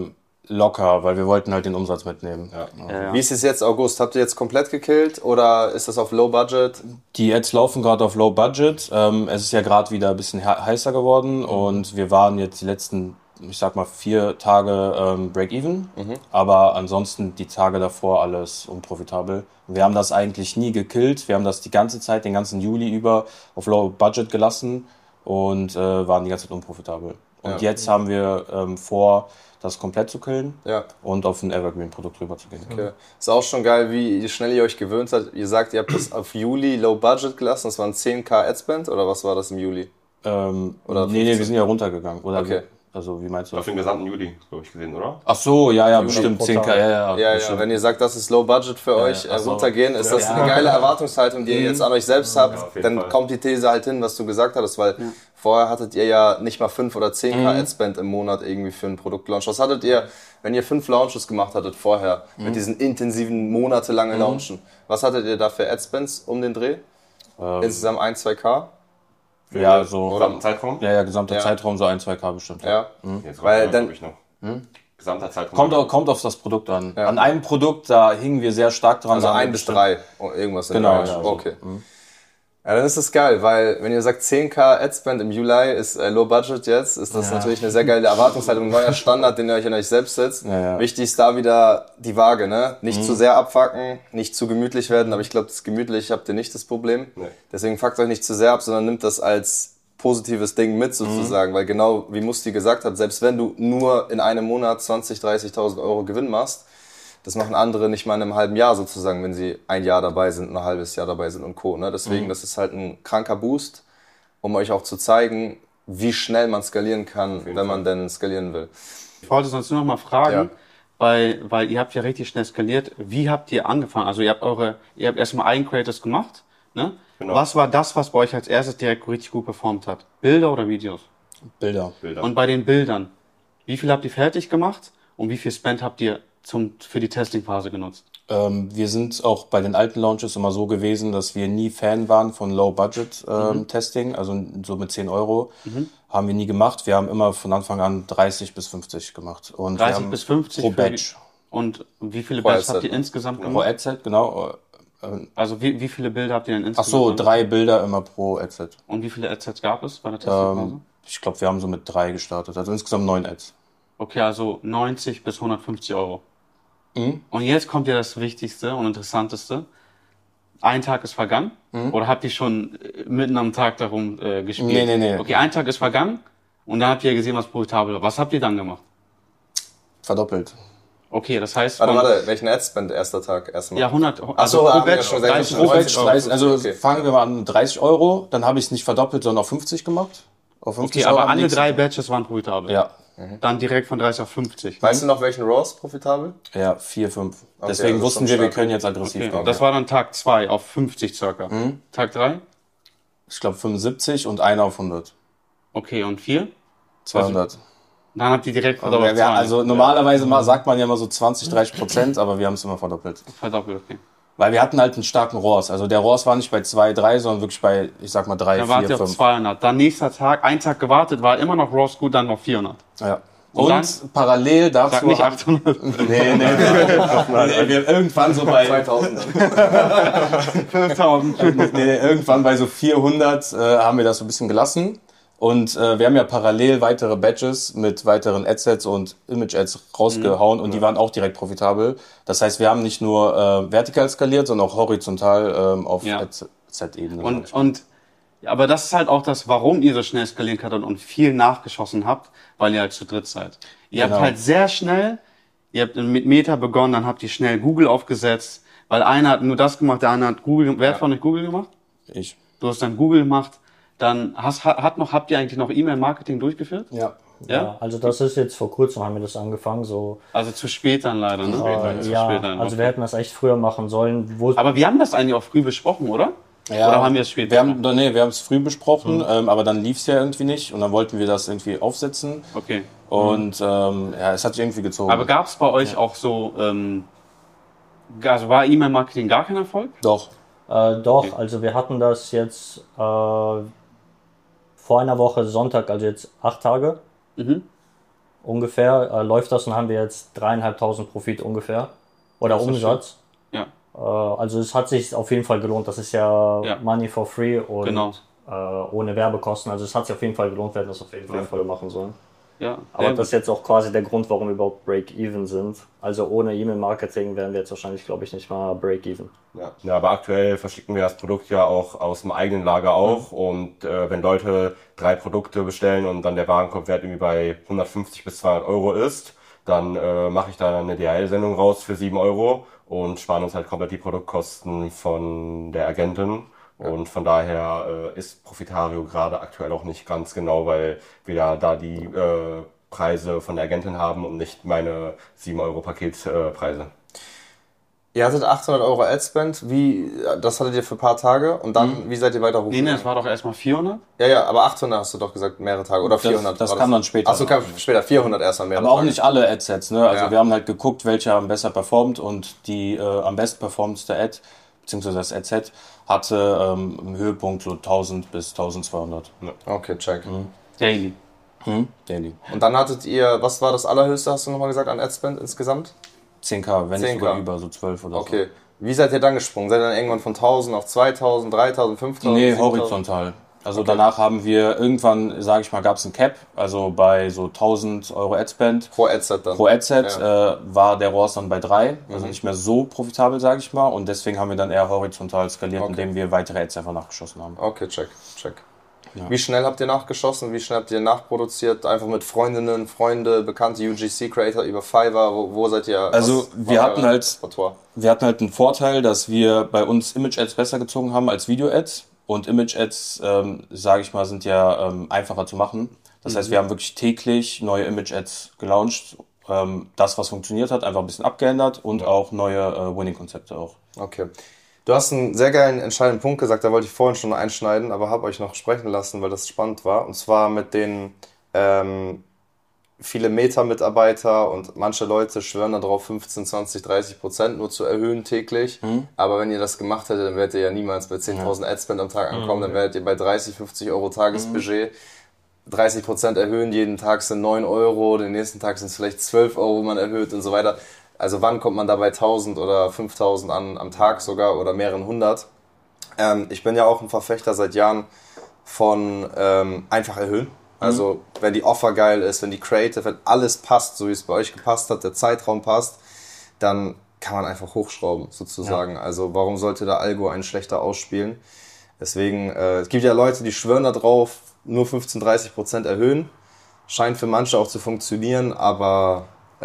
locker, weil wir wollten halt den Umsatz mitnehmen. Ja. Wie ist es jetzt, August? Habt ihr jetzt komplett gekillt oder ist das auf Low Budget? Die Ads laufen gerade auf Low Budget. Es ist ja gerade wieder ein bisschen heißer geworden und wir waren jetzt die letzten, ich sag mal, 4 Tage Break-Even, aber ansonsten die Tage davor alles unprofitabel. Wir haben das eigentlich nie gekillt. Wir haben das die ganze Zeit, den ganzen Juli über auf Low Budget gelassen und waren die ganze Zeit unprofitabel. Und jetzt haben wir vor, das komplett zu killen und auf ein Evergreen-Produkt rüber zu gehen. Okay. Ist auch schon geil, wie schnell ihr euch gewöhnt habt. Ihr sagt, ihr habt das auf Juli Low Budget gelassen. Das waren 10.000 Adspend oder was war das im Juli? Oder nee, wir sind ja runtergegangen. Oder okay. Also, wie meinst du? Auf den gesamten Juli, glaube ich, gesehen, oder? Ach so, ja, bestimmt 10K, ja. Wenn ihr sagt, das ist Low Budget für euch, runtergehen, ist das eine geile Erwartungshaltung, die ihr jetzt an euch selbst habt. Dann kommt die These halt hin, was du gesagt hattest, weil vorher hattet ihr ja nicht mal 5 oder 10K Adspend im Monat irgendwie für einen Produktlaunch. Was hattet ihr, wenn ihr 5 Launches gemacht hattet vorher, mit diesen intensiven, monatelangen Launchen? Was hattet ihr da für Adspends um den Dreh? Insgesamt 1-2K? Ja, so. Gesamten Zeitraum? Ja, gesamter Zeitraum so 1-2K bestimmt. Ja. Jetzt weil kommt, dann ich noch. Gesamter Zeitraum. Kommt auf das Produkt an. Ja. An einem Produkt, da hingen wir sehr stark dran. Also 1 bis 3, irgendwas in genau, der Range. Ja, so. Okay. Ja, dann ist das geil, weil wenn ihr sagt 10.000 Adspend im Juli ist Low Budget jetzt, ist das natürlich eine sehr geile Erwartungshaltung, ein neuer Standard, den ihr euch an euch selbst setzt. Wichtig ist da wieder die Waage, ne? Nicht zu sehr abfucken, nicht zu gemütlich werden, aber ich glaube, das gemütlich habt ihr nicht das Problem. Nee. Deswegen fuckt euch nicht zu sehr ab, sondern nimmt das als positives Ding mit sozusagen, weil genau wie Musti gesagt hat, selbst wenn du nur in einem Monat 20.000, 30.000 Euro Gewinn machst, das machen andere nicht mal in einem halben Jahr sozusagen, wenn sie ein Jahr dabei sind, ein halbes Jahr dabei sind und Co. Ne? Deswegen, das ist halt ein kranker Boost, um euch auch zu zeigen, wie schnell man skalieren kann, wenn man denn skalieren will. Ich wollte sonst nur noch mal fragen, weil ihr habt ja richtig schnell skaliert. Wie habt ihr angefangen? Also ihr habt erstmal Eigencreators gemacht, ne? Genau. Was war das, was bei euch als erstes direkt richtig gut performt hat? Bilder oder Videos? Bilder. Und bei den Bildern, wie viel habt ihr fertig gemacht und wie viel Spend habt ihr für die Testingphase genutzt? Wir sind auch bei den alten Launches immer so gewesen, dass wir nie Fan waren von Low-Budget-Testing, also so mit 10 Euro. Haben wir nie gemacht. Wir haben immer von Anfang an 30 bis 50 gemacht. Und 30 bis 50 pro Batch. Und wie viele Batches habt ihr insgesamt gemacht? Pro Adset, genau. Also wie viele Bilder habt ihr denn insgesamt? Ach so, 3 Bilder immer pro Adset. Und wie viele Adsets gab es bei der Testingphase? Ich glaube, wir haben so mit 3 gestartet. Also insgesamt 9 Ads. Okay, also 90 bis 150 Euro. Und jetzt kommt ja das Wichtigste und Interessanteste. Ein Tag ist vergangen? Oder habt ihr schon mitten am Tag darum gespielt? Nee. Okay, ein Tag ist vergangen und dann habt ihr gesehen, was profitabel war. Was habt ihr dann gemacht? Verdoppelt. Okay, das heißt... Warte, welchen Adspend erster Tag erstmal? Ja, 100, also pro Batch, 30 pro Batch, 30, also okay. Fangen wir mal an 30 Euro, dann habe ich es nicht verdoppelt, sondern auf 50 gemacht. Auf 50 okay, Euro aber alle 3 Batches waren profitabel? Ja. Dann direkt von 30 auf 50. Weißt du noch, welchen Raws profitabel? Ja, 4, 5. Okay, Deswegen wussten wir, wir können jetzt aggressiv Okay, gehen. das war dann Tag 2 auf 50 circa. Tag 3? Ich glaube 75 und einer auf 100. Okay, und 4? 200. Dann habt ihr direkt verdoppelt. Also normalerweise sagt man ja immer so 20-30%, aber wir haben es immer verdoppelt. Verdoppelt, okay. Weil wir hatten halt einen starken ROAS. Also der ROAS war nicht bei 2, 3, sondern wirklich bei, ich sag mal 3, 4, 5. Dann wart ihr auf 200. Dann nächster Tag, ein Tag gewartet, war immer noch ROAS gut, dann noch 400. Ja. Und dann? Parallel dazu... Sag nicht 800. Nee, wir irgendwann so bei... 2000. 5000. Nee, irgendwann bei so 400 haben wir das so ein bisschen gelassen. Und wir haben ja parallel weitere Batches mit weiteren Adsets und Image-Ads rausgehauen und die waren auch direkt profitabel. Das heißt, wir haben nicht nur vertikal skaliert, sondern auch horizontal auf Adset-Ebene. Und Ja, aber das ist halt auch das, warum ihr so schnell skalieren könnt und viel nachgeschossen habt, weil ihr halt zu dritt seid. Ihr habt halt sehr schnell, ihr habt mit Meta begonnen, dann habt ihr schnell Google aufgesetzt, weil einer hat nur das gemacht, der andere hat Google, wer hat von euch Google gemacht? Ich. Du hast dann Google gemacht, dann habt ihr eigentlich noch E-Mail-Marketing durchgeführt? Ja. Ja? Also das ist jetzt vor kurzem haben wir das angefangen, so. Also zu spät dann leider, ne? Zu Ja, spät dann. also wir hätten das echt früher machen sollen. Aber wir haben das eigentlich auch früh besprochen, oder? Ja, oder haben wir es spät wir haben es früh besprochen, aber dann lief es ja irgendwie nicht und dann wollten wir das irgendwie aufsetzen. Okay. Und es hat sich irgendwie gezogen. Aber gab es bei euch auch so, also war E-Mail-Marketing gar kein Erfolg? Doch. Doch, also wir hatten das jetzt vor einer Woche Sonntag, also jetzt 8 Tage ungefähr, läuft das und haben wir jetzt 3.500 Profit ungefähr oder Das ist Umsatz. Ja. Also es hat sich auf jeden Fall gelohnt, das ist ja, Money for free und Genau. Ohne Werbekosten, also es hat sich auf jeden Fall gelohnt, wir hätten das auf jeden Fall voll machen sollen. Ja. Aber das ist jetzt auch quasi der Grund, warum wir überhaupt Break-Even sind. Also ohne E-Mail-Marketing wären wir jetzt wahrscheinlich, glaube ich, nicht mal Break-Even. Ja, aber aktuell verschicken wir das Produkt ja auch aus dem eigenen Lager auch. Und wenn Leute 3 Produkte bestellen und dann der Warenkorbwert irgendwie bei 150 bis 200 Euro ist, dann mache ich da eine DHL-Sendung raus für 7 Euro und sparen uns halt komplett die Produktkosten von der Agentin. Und von daher ist Profitario gerade aktuell auch nicht ganz genau, weil wir ja da die Preise von der Agentin haben und nicht meine 7 Euro Paketpreise. Ihr hattet 800 Euro Adspend, das hattet ihr für ein paar Tage und dann, wie seid ihr weiter hochgegangen? Nee, das war doch erstmal 400. Ja, aber 800 hast du doch gesagt, mehrere Tage, oder 400? Das kam dann später. Achso, kam später, 400 erst mal mehrere Aber auch Tage. nicht alle Adsets, ne? Also Ja. wir haben halt geguckt, welcher am besser performt und die am besten performendste Ad, beziehungsweise das Adset, hatte im Höhepunkt so 1000 bis 1200. Okay, check. Daily. Daily. Und dann hattet ihr, was war das allerhöchste, hast du nochmal gesagt, an Adspend insgesamt? 10k, wenn nicht 10K. sogar über so 12 oder Okay. Wie seid ihr dann gesprungen? Seid ihr dann irgendwann von 1000 auf 2000, 3000, 5000? so. Nee, 7000? horizontal. Also danach haben wir irgendwann, sage ich mal, gab es ein Cap, also bei so 1000 Euro Adspend. Pro Adset dann. Pro Adset war der ROAS dann bei 3, also nicht mehr so profitabel, sage ich mal. Und deswegen haben wir dann eher horizontal skaliert, indem wir weitere Ads einfach nachgeschossen haben. Okay, check. Wie schnell habt ihr nachgeschossen? Wie schnell habt ihr nachproduziert? Einfach mit Freundinnen, Freunde, bekannte UGC-Creator über Fiverr? Wo seid ihr? Also wir hatten halt einen Vorteil, dass wir bei uns Image-Ads besser gezogen haben als Video-Ads. Und Image-Ads, sage ich mal, sind ja einfacher zu machen. Das heißt, wir haben wirklich täglich neue Image-Ads gelauncht. Das, was funktioniert hat, einfach ein bisschen abgeändert und auch neue Winning-Konzepte auch. Okay. Du hast einen sehr geilen, entscheidenden Punkt gesagt, da wollte ich vorhin schon einschneiden, aber habe euch noch sprechen lassen, weil das spannend war. Und zwar mit den viele Meta-Mitarbeiter und manche Leute schwören darauf, 15, 20, 30% nur zu erhöhen täglich. Aber wenn ihr das gemacht hättet, dann wärt ihr ja niemals bei 10.000 Adspend am Tag ankommen, dann wärt ihr bei 30, 50 Euro Tagesbudget. 30% erhöhen, jeden Tag sind 9 Euro, den nächsten Tag sind es vielleicht 12 Euro, wo man erhöht und so weiter. Also wann kommt man da bei 1000 oder 5000 an am Tag sogar oder mehreren hundert? Ich bin ja auch ein Verfechter seit Jahren von einfach erhöhen. Also wenn die Offer geil ist, wenn die Creative, wenn alles passt, so wie es bei euch gepasst hat, der Zeitraum passt, dann kann man einfach hochschrauben sozusagen. Ja. Also warum sollte der Algo einen schlechter ausspielen? Deswegen, es gibt ja Leute, die schwören da drauf, nur 15-30% erhöhen. Scheint für manche auch zu funktionieren, aber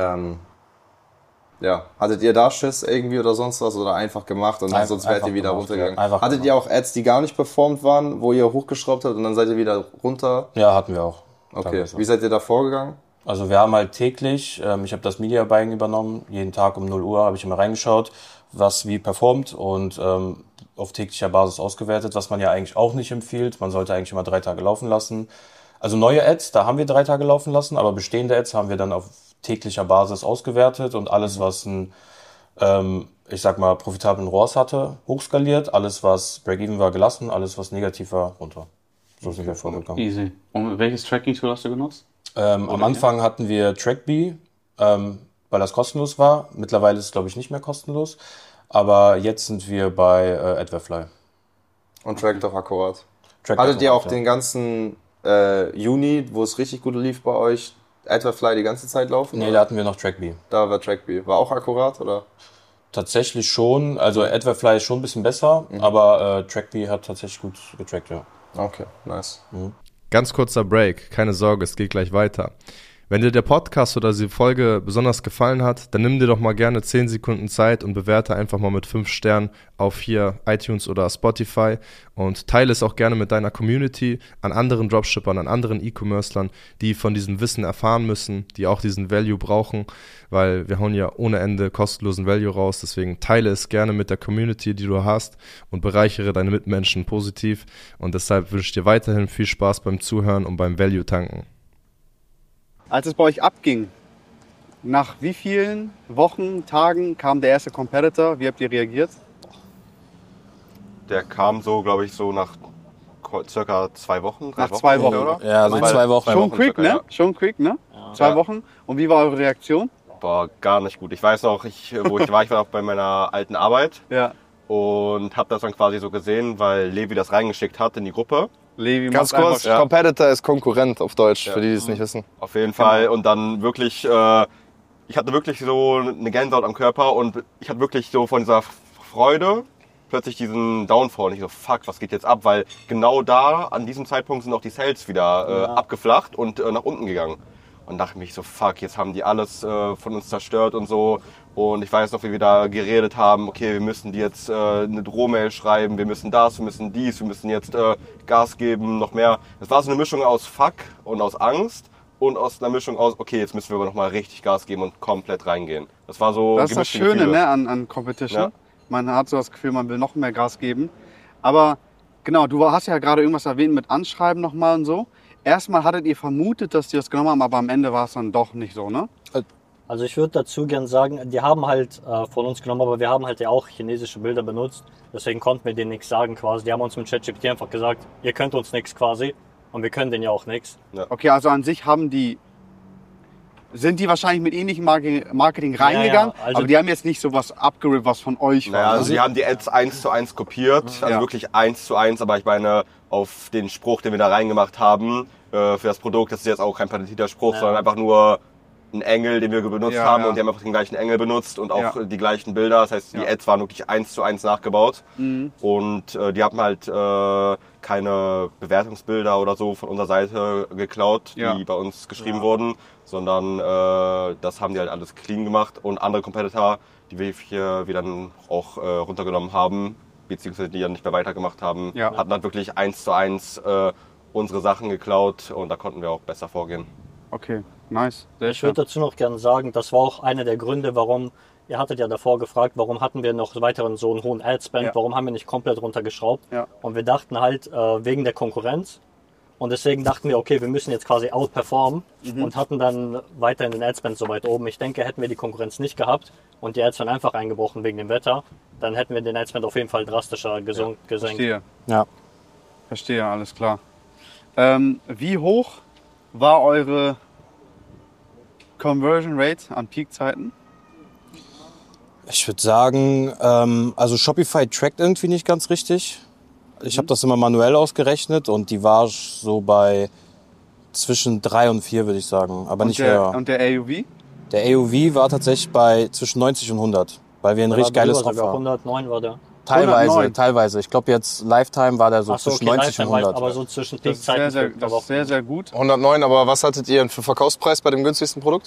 ja, hattet ihr da Schiss irgendwie oder sonst was oder einfach gemacht und sonst wärt ihr wieder runtergegangen? Hattet ihr auch Ads, die gar nicht performt waren, wo ihr hochgeschraubt habt und dann seid ihr wieder runter? Ja, hatten wir auch. Okay, wie seid ihr da vorgegangen? Also wir haben halt täglich, ich habe das Media Buying übernommen, jeden Tag um 0 Uhr habe ich immer reingeschaut, was wie performt und auf täglicher Basis ausgewertet, was man ja eigentlich auch nicht empfiehlt. Man sollte eigentlich immer 3 Tage laufen lassen. Also neue Ads, da haben wir 3 Tage laufen lassen, aber bestehende Ads haben wir dann auf täglicher Basis ausgewertet und alles, was ein, ich sag mal, profitablen ROAS hatte, hochskaliert, alles, was Break-Even war, gelassen, alles, was negativ war, runter. So sind wir vorgegangen. Easy. Und welches Tracking-Tool hast du genutzt? Am Anfang hatten wir TrackBee, weil das kostenlos war. Mittlerweile ist es, glaube ich, nicht mehr kostenlos. Aber jetzt sind wir bei Adverfly. Und trackt doch akkurat. Hattet ihr auch den ganzen Juni, wo es richtig gut lief bei euch, Adverfly die ganze Zeit laufen? Nee, oder? da hatten wir noch TrackBee. Da war TrackBee. War auch akkurat, oder? Tatsächlich schon. Also Adverfly ist schon ein bisschen besser, aber TrackBee hat tatsächlich gut getrackt, ja. Okay, nice. Ganz kurzer Break, keine Sorge, es geht gleich weiter. Wenn dir der Podcast oder die Folge besonders gefallen hat, dann nimm dir doch mal gerne 10 Sekunden Zeit und bewerte einfach mal mit 5 Sternen auf hier iTunes oder Spotify und teile es auch gerne mit deiner Community, an anderen Dropshippern, an anderen E-Commercern, die von diesem Wissen erfahren müssen, die auch diesen Value brauchen, weil wir hauen ja ohne Ende kostenlosen Value raus, deswegen teile es gerne mit der Community, die du hast und bereichere deine Mitmenschen positiv und deshalb wünsche ich dir weiterhin viel Spaß beim Zuhören und beim Value-Tanken. Als es bei euch abging, nach wie vielen Wochen, Tagen kam der erste Competitor? Wie habt ihr reagiert? Der kam so, glaube ich, so nach circa 2 Wochen, 3 Nach Wochen. 2 Wochen. Oder? Ja, so 2 Wochen. Schon quick, circa, ne? ja. Schon quick, ne? 2 Wochen. Und wie war eure Reaktion? Boah, gar nicht gut. Ich weiß noch, wo ich war auch bei meiner alten Arbeit Ja. und habe das dann quasi so gesehen, weil Levi das reingeschickt hat in die Gruppe. Levi Ganz macht kurz, einfach- Competitor ist Konkurrent auf Deutsch, für die, die es nicht wissen. Auf jeden Fall. Und dann wirklich, ich hatte wirklich so eine Gänsehaut am Körper und ich hatte wirklich so von dieser Freude plötzlich diesen Downfall. Und ich so, fuck, was geht jetzt ab? Weil genau da, an diesem Zeitpunkt sind auch die Sales wieder abgeflacht und nach unten gegangen. Und dachte mich so, fuck, jetzt haben die alles von uns zerstört und so. Und ich weiß noch, wie wir da geredet haben, okay, wir müssen die jetzt eine Drohmail schreiben, wir müssen das, wir müssen dies, wir müssen jetzt Gas geben, noch mehr. Das war so eine Mischung aus Fuck und aus Angst und aus einer Mischung aus, okay, jetzt müssen wir aber nochmal richtig Gas geben und komplett reingehen. Das war so Das ist das gemischte Schöne, Gefühle. ne, an Competition. Ja. Man hat so das Gefühl, man will noch mehr Gas geben. Aber genau, du hast ja gerade irgendwas erwähnt mit Anschreiben nochmal und so. Erstmal hattet ihr vermutet, dass die das genommen haben, aber am Ende war es dann doch nicht so, ne? Also ich würde dazu gern sagen, die haben halt von uns genommen, aber wir haben halt ja auch chinesische Bilder benutzt. Deswegen konnten wir denen nichts sagen quasi. Die haben uns mit ChatGPT einfach gesagt, ihr könnt uns nichts quasi. Und wir können denen ja auch nichts. Okay, also an sich sind die wahrscheinlich mit ähnlichem Marketing reingegangen, Ja, also aber die haben jetzt nicht sowas abgerippt, was von euch war. Naja, ne? also die haben die Ads 1:1 kopiert, also Ja. wirklich 1:1, aber ich meine, auf den Spruch, den wir da reingemacht haben, für das Produkt, das ist jetzt auch kein patentierter Spruch, Ja. sondern einfach nur ein Engel, den wir benutzt Ja, haben ja. und die haben einfach den gleichen Engel benutzt und auch Ja. die gleichen Bilder, das heißt, die Ja. Ads waren wirklich 1:1 nachgebaut Mhm. und die haben halt keine Bewertungsbilder oder so von unserer Seite geklaut, Ja. die bei uns geschrieben wurden, sondern das haben die halt alles clean gemacht und andere Competitor, die wir dann auch runtergenommen haben, beziehungsweise die dann nicht mehr weitergemacht haben, Ja. hatten halt wirklich 1:1 unsere Sachen geklaut und da konnten wir auch besser vorgehen. Okay, nice. Sehr Ich schön. würde dazu noch gerne sagen, das war auch einer der Gründe, warum, ihr hattet ja davor gefragt, warum hatten wir noch weiteren so einen hohen Ad-Spend, Ja. warum haben wir nicht komplett runtergeschraubt. Ja. Und wir dachten halt, wegen der Konkurrenz. Und deswegen dachten wir, okay, wir müssen jetzt quasi outperformen und hatten dann weiterhin den Ad-Spend so weit oben. Ich denke, hätten wir die Konkurrenz nicht gehabt und die Ads wären einfach eingebrochen wegen dem Wetter, dann hätten wir den Ad-Spend auf jeden Fall drastischer gesenkt. Verstehe. Ja. Verstehe, alles klar. Wie hoch war eure Conversion Rate an Peakzeiten? Ich würde sagen, also Shopify trackt irgendwie nicht ganz richtig. Ich habe das immer manuell ausgerechnet und die war so bei zwischen 3 und 4, würde ich sagen, aber nicht höher. Und der AUV? Der AOV war tatsächlich bei zwischen 90 und 100, weil wir ein richtig geiles sogar Offer haben. 109 war der. 109. Teilweise. Ich glaube jetzt Lifetime war der so Ach so, zwischen okay, 90 und Lifetime weiß, 100. aber so zwischen Das ist sehr, Peakzeiten. sehr, das ist sehr, sehr gut. 109, aber was hattet ihr denn für Verkaufspreis bei dem günstigsten Produkt?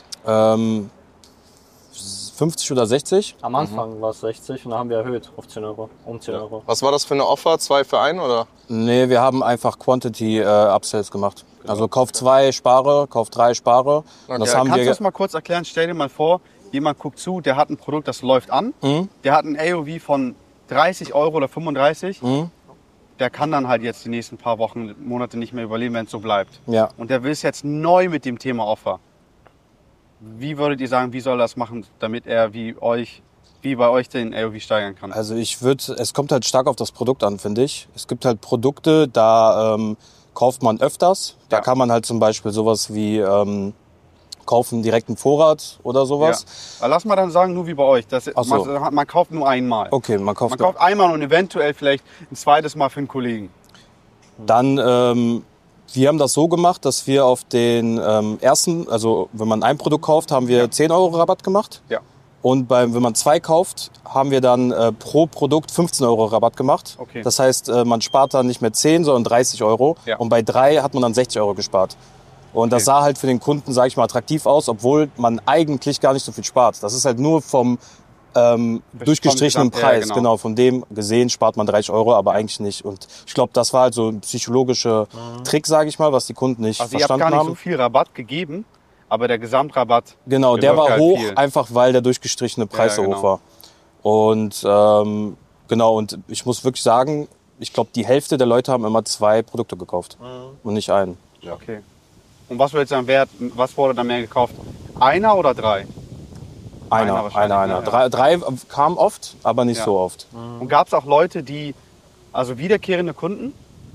50 oder 60? Am Anfang war es 60 und dann haben wir erhöht auf 10 Euro, um 10 Euro. Was war das für eine Offer? 2 für 1 oder? Nee, wir haben einfach Quantity Upsells gemacht. Also Kauf 2, spare, Kauf 3, spare. Und das haben Kannst du wir das mal kurz erklären? Stell dir mal vor, jemand guckt zu, der hat ein Produkt, das läuft an. Der hat ein AOV von 30 Euro oder 35. Der kann dann halt jetzt die nächsten paar Wochen, Monate nicht mehr überleben, wenn es so bleibt. Ja. Und der will es jetzt neu mit dem Thema Offer. Wie würdet ihr sagen, wie soll er das machen, damit er wie bei euch den AOV steigern kann? Also es kommt halt stark auf das Produkt an, finde ich. Es gibt halt Produkte, da kauft man öfters. Da Ja. kann man halt zum Beispiel sowas wie kaufen direkt einen Vorrat oder sowas. Ja. Aber lass mal dann sagen, nur wie bei euch. Ach so. Man kauft nur einmal. Okay, man kauft, Man kauft einmal und eventuell vielleicht ein zweites Mal für einen Kollegen. Dann, wir haben das so gemacht, dass wir auf den ersten, also wenn man ein Produkt kauft, haben wir 10 Euro Rabatt gemacht. Ja. Und wenn man 2 kauft, haben wir dann pro Produkt 15 € Rabatt gemacht. Okay. Das heißt, man spart dann nicht mehr 10, sondern 30 €. Ja. Und bei 3 hat man dann 60 € gespart. Und das sah halt für den Kunden, sage ich mal, attraktiv aus, obwohl man eigentlich gar nicht so viel spart. Das ist halt nur vom durchgestrichenen Preis. Ja, genau, von dem gesehen spart man 30 €, aber eigentlich nicht. Und ich glaube, das war halt so ein psychologischer Trick, sage ich mal, was die Kunden nicht Also ihr verstanden habt gar haben. nicht so viel Rabatt gegeben, aber der Gesamtrabatt... Genau, der bedeutet war halt hoch, viel. einfach weil der durchgestrichene Preis so genau. hoch war. Und genau, und ich muss wirklich sagen, ich glaube, die Hälfte der Leute haben immer 2 Produkte gekauft und nicht einen. Okay. Und was würdet ihr sagen, was wurde dann mehr gekauft? Einer oder 3? Einer wahrscheinlich, Einer. ne? 3 kamen oft, aber nicht Ja. so oft. Und gab es auch Leute, also wiederkehrende Kunden?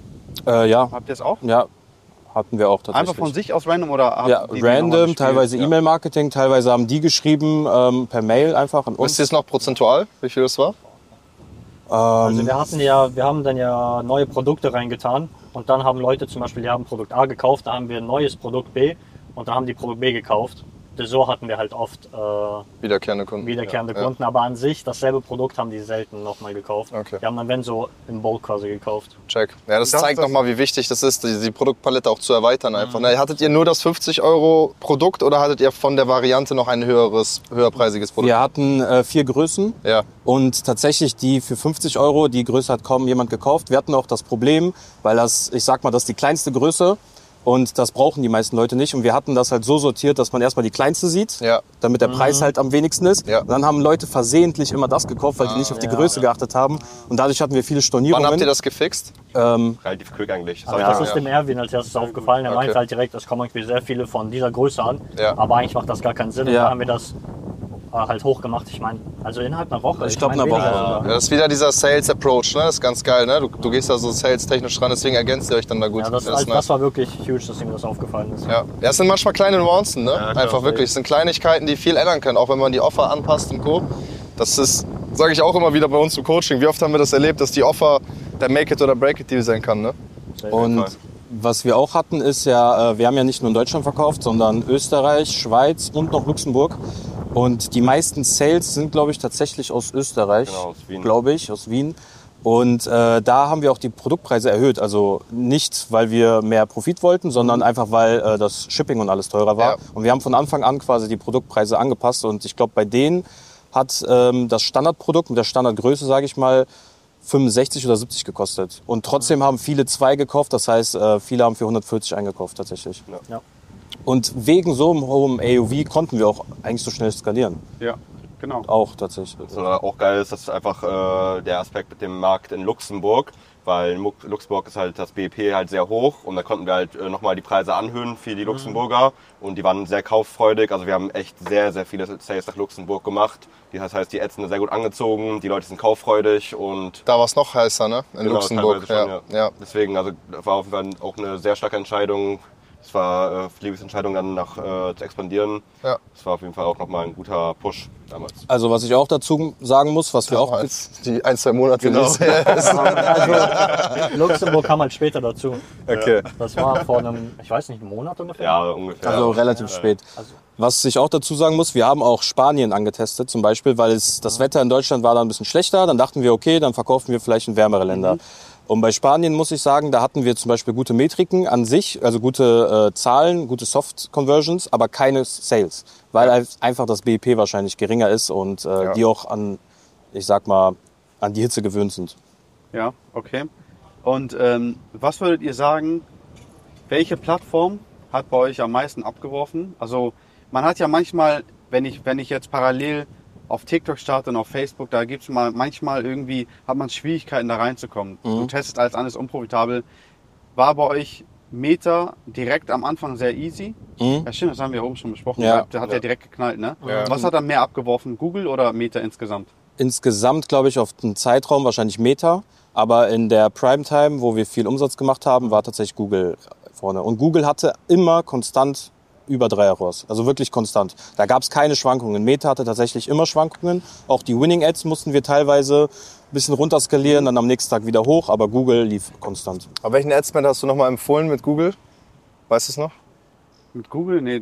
Ja, Habt ihr es auch? ja, hatten wir auch tatsächlich. Einfach von sich aus random oder habt Ja, ihr die nochmal random, gespielt? teilweise Ja. E-Mail-Marketing, teilweise haben die geschrieben per Mail einfach an uns. Wisst ihr es noch prozentual, wie viel das war? Also wir haben dann ja neue Produkte reingetan und dann haben Leute zum Beispiel, die haben Produkt A gekauft, da haben wir ein neues Produkt B und dann haben die Produkt B gekauft. So hatten wir halt oft Wiederkehrende Kunden. wiederkehrende Kunden, aber an sich dasselbe Produkt haben die selten nochmal gekauft. Okay. Die haben dann, wenn so, im Bulk quasi gekauft. Check. Ja, das Das- zeigt das- nochmal, wie wichtig das ist, die Produktpalette auch zu erweitern einfach. Ne? Hattet ihr nur das 50 € Produkt oder hattet ihr von der Variante noch ein höherpreisiges Produkt? Wir hatten 4 Größen. Ja. Und tatsächlich die für 50 €, die Größe hat kaum jemand gekauft. Wir hatten auch das Problem, weil das ist die kleinste Größe und das brauchen die meisten Leute nicht. Und wir hatten das halt so sortiert, dass man erstmal die kleinste sieht, Ja. damit der Preis halt am wenigsten ist. Ja. Und dann haben Leute versehentlich immer das gekauft, weil die nicht auf die Größe geachtet haben. Und dadurch hatten wir viele Stornierungen. Wann habt ihr das gefixt? Relativ quick eigentlich. Aber das ist dem Erwin als erstes aufgefallen. Er meinte halt direkt, es kommen irgendwie sehr viele von dieser Größe an. Ja. Aber eigentlich macht das gar keinen Sinn. Und Ja. dann haben wir das halt hochgemacht. Ich meine, also innerhalb einer Woche. Ich glaube, meine, eine Woche. weniger sogar. Ja, das ist wieder dieser Sales-Approach, ne? Das ist ganz geil, ne? Du gehst da so sales-technisch ran, deswegen ergänzt ihr euch dann da gut. Ja, das nice. war wirklich huge, dass ihm das aufgefallen ist. Ja, es sind manchmal kleine Nuancen, ne? Einfach wirklich. Es sind Kleinigkeiten, die viel ändern können, auch wenn man die Offer anpasst und Co. Das ist, sage ich auch immer wieder bei uns im Coaching. Wie oft haben wir das erlebt, dass die Offer der Make-it- oder Break-it-Deal sein kann, ne? Und was wir auch hatten, ist ja, wir haben ja nicht nur in Deutschland verkauft, sondern Österreich, Schweiz und noch Luxemburg. Und die meisten Sales sind, glaube ich, tatsächlich aus Österreich, Genau, aus Wien. glaube ich, aus Wien. Und da haben wir auch die Produktpreise erhöht. Also nicht, weil wir mehr Profit wollten, sondern einfach, weil das Shipping und alles teurer war. Ja. Und wir haben von Anfang an quasi die Produktpreise angepasst. Und ich glaube, bei denen hat das Standardprodukt mit der Standardgröße, sage ich mal, 65 oder 70 gekostet. Und trotzdem haben viele 2 gekauft. Das heißt, viele haben für 140 eingekauft tatsächlich. Ja. Und wegen so einem hohen AOV konnten wir auch eigentlich so schnell skalieren. Ja, genau. Auch tatsächlich. Was auch geil ist, das ist einfach der Aspekt mit dem Markt in Luxemburg, weil in Luxemburg ist halt das BIP halt sehr hoch und da konnten wir halt nochmal die Preise anhöhen für die Luxemburger und die waren sehr kauffreudig, also wir haben echt sehr, sehr viele Sales nach Luxemburg gemacht. Das heißt, die Ads sind sehr gut angezogen, die Leute sind kauffreudig und Da war es noch heißer, ne? In genau, Luxemburg. teilweise schon, Ja. Deswegen, also das war auf jeden Fall auch eine sehr starke Entscheidung. Es war Liebes Entscheidung dann zu expandieren. Ja. Das war auf jeden Fall auch nochmal ein guter Push damals. Also was ich auch dazu sagen muss, was wir auch... Als die 1-2 Monate. Genau. die es- Also Luxemburg kam halt später dazu. Okay. Das war vor einem, ich weiß nicht, einem Monat ungefähr. Ja, ungefähr. Also relativ spät. Was ich auch dazu sagen muss, wir haben auch Spanien angetestet zum Beispiel, weil das Wetter in Deutschland war dann ein bisschen schlechter. Dann dachten wir, okay, dann verkaufen wir vielleicht in wärmere Länder. Und bei Spanien muss ich sagen, da hatten wir zum Beispiel gute Metriken an sich, also gute Zahlen, gute Soft-Conversions, aber keine Sales, weil einfach das BIP wahrscheinlich geringer ist und die auch an die Hitze gewöhnt sind. Ja, okay. Und was würdet ihr sagen, welche Plattform hat bei euch am meisten abgeworfen? Also man hat ja manchmal, wenn ich jetzt parallel auf TikTok starte und auf Facebook, da gibt's manchmal irgendwie, hat man Schwierigkeiten da reinzukommen. Du testest alles anders unprofitabel. War bei euch Meta direkt am Anfang sehr easy? Ja stimmt, das haben wir oben schon besprochen. Ja. Der hat ja direkt geknallt, ne? Ja. Was hat da mehr abgeworfen, Google oder Meta insgesamt? Insgesamt, glaube ich, auf den Zeitraum wahrscheinlich Meta. Aber in der Primetime, wo wir viel Umsatz gemacht haben, war tatsächlich Google vorne. Und Google hatte immer konstant über 3 ROAS. Also wirklich konstant. Da gab es keine Schwankungen. Meta hatte tatsächlich immer Schwankungen. Auch die Winning Ads mussten wir teilweise ein bisschen runterskalieren, dann am nächsten Tag wieder hoch. Aber Google lief konstant. Aber welchen Adspend hast du nochmal empfohlen mit Google? Weißt du es noch? Mit Google? Nee.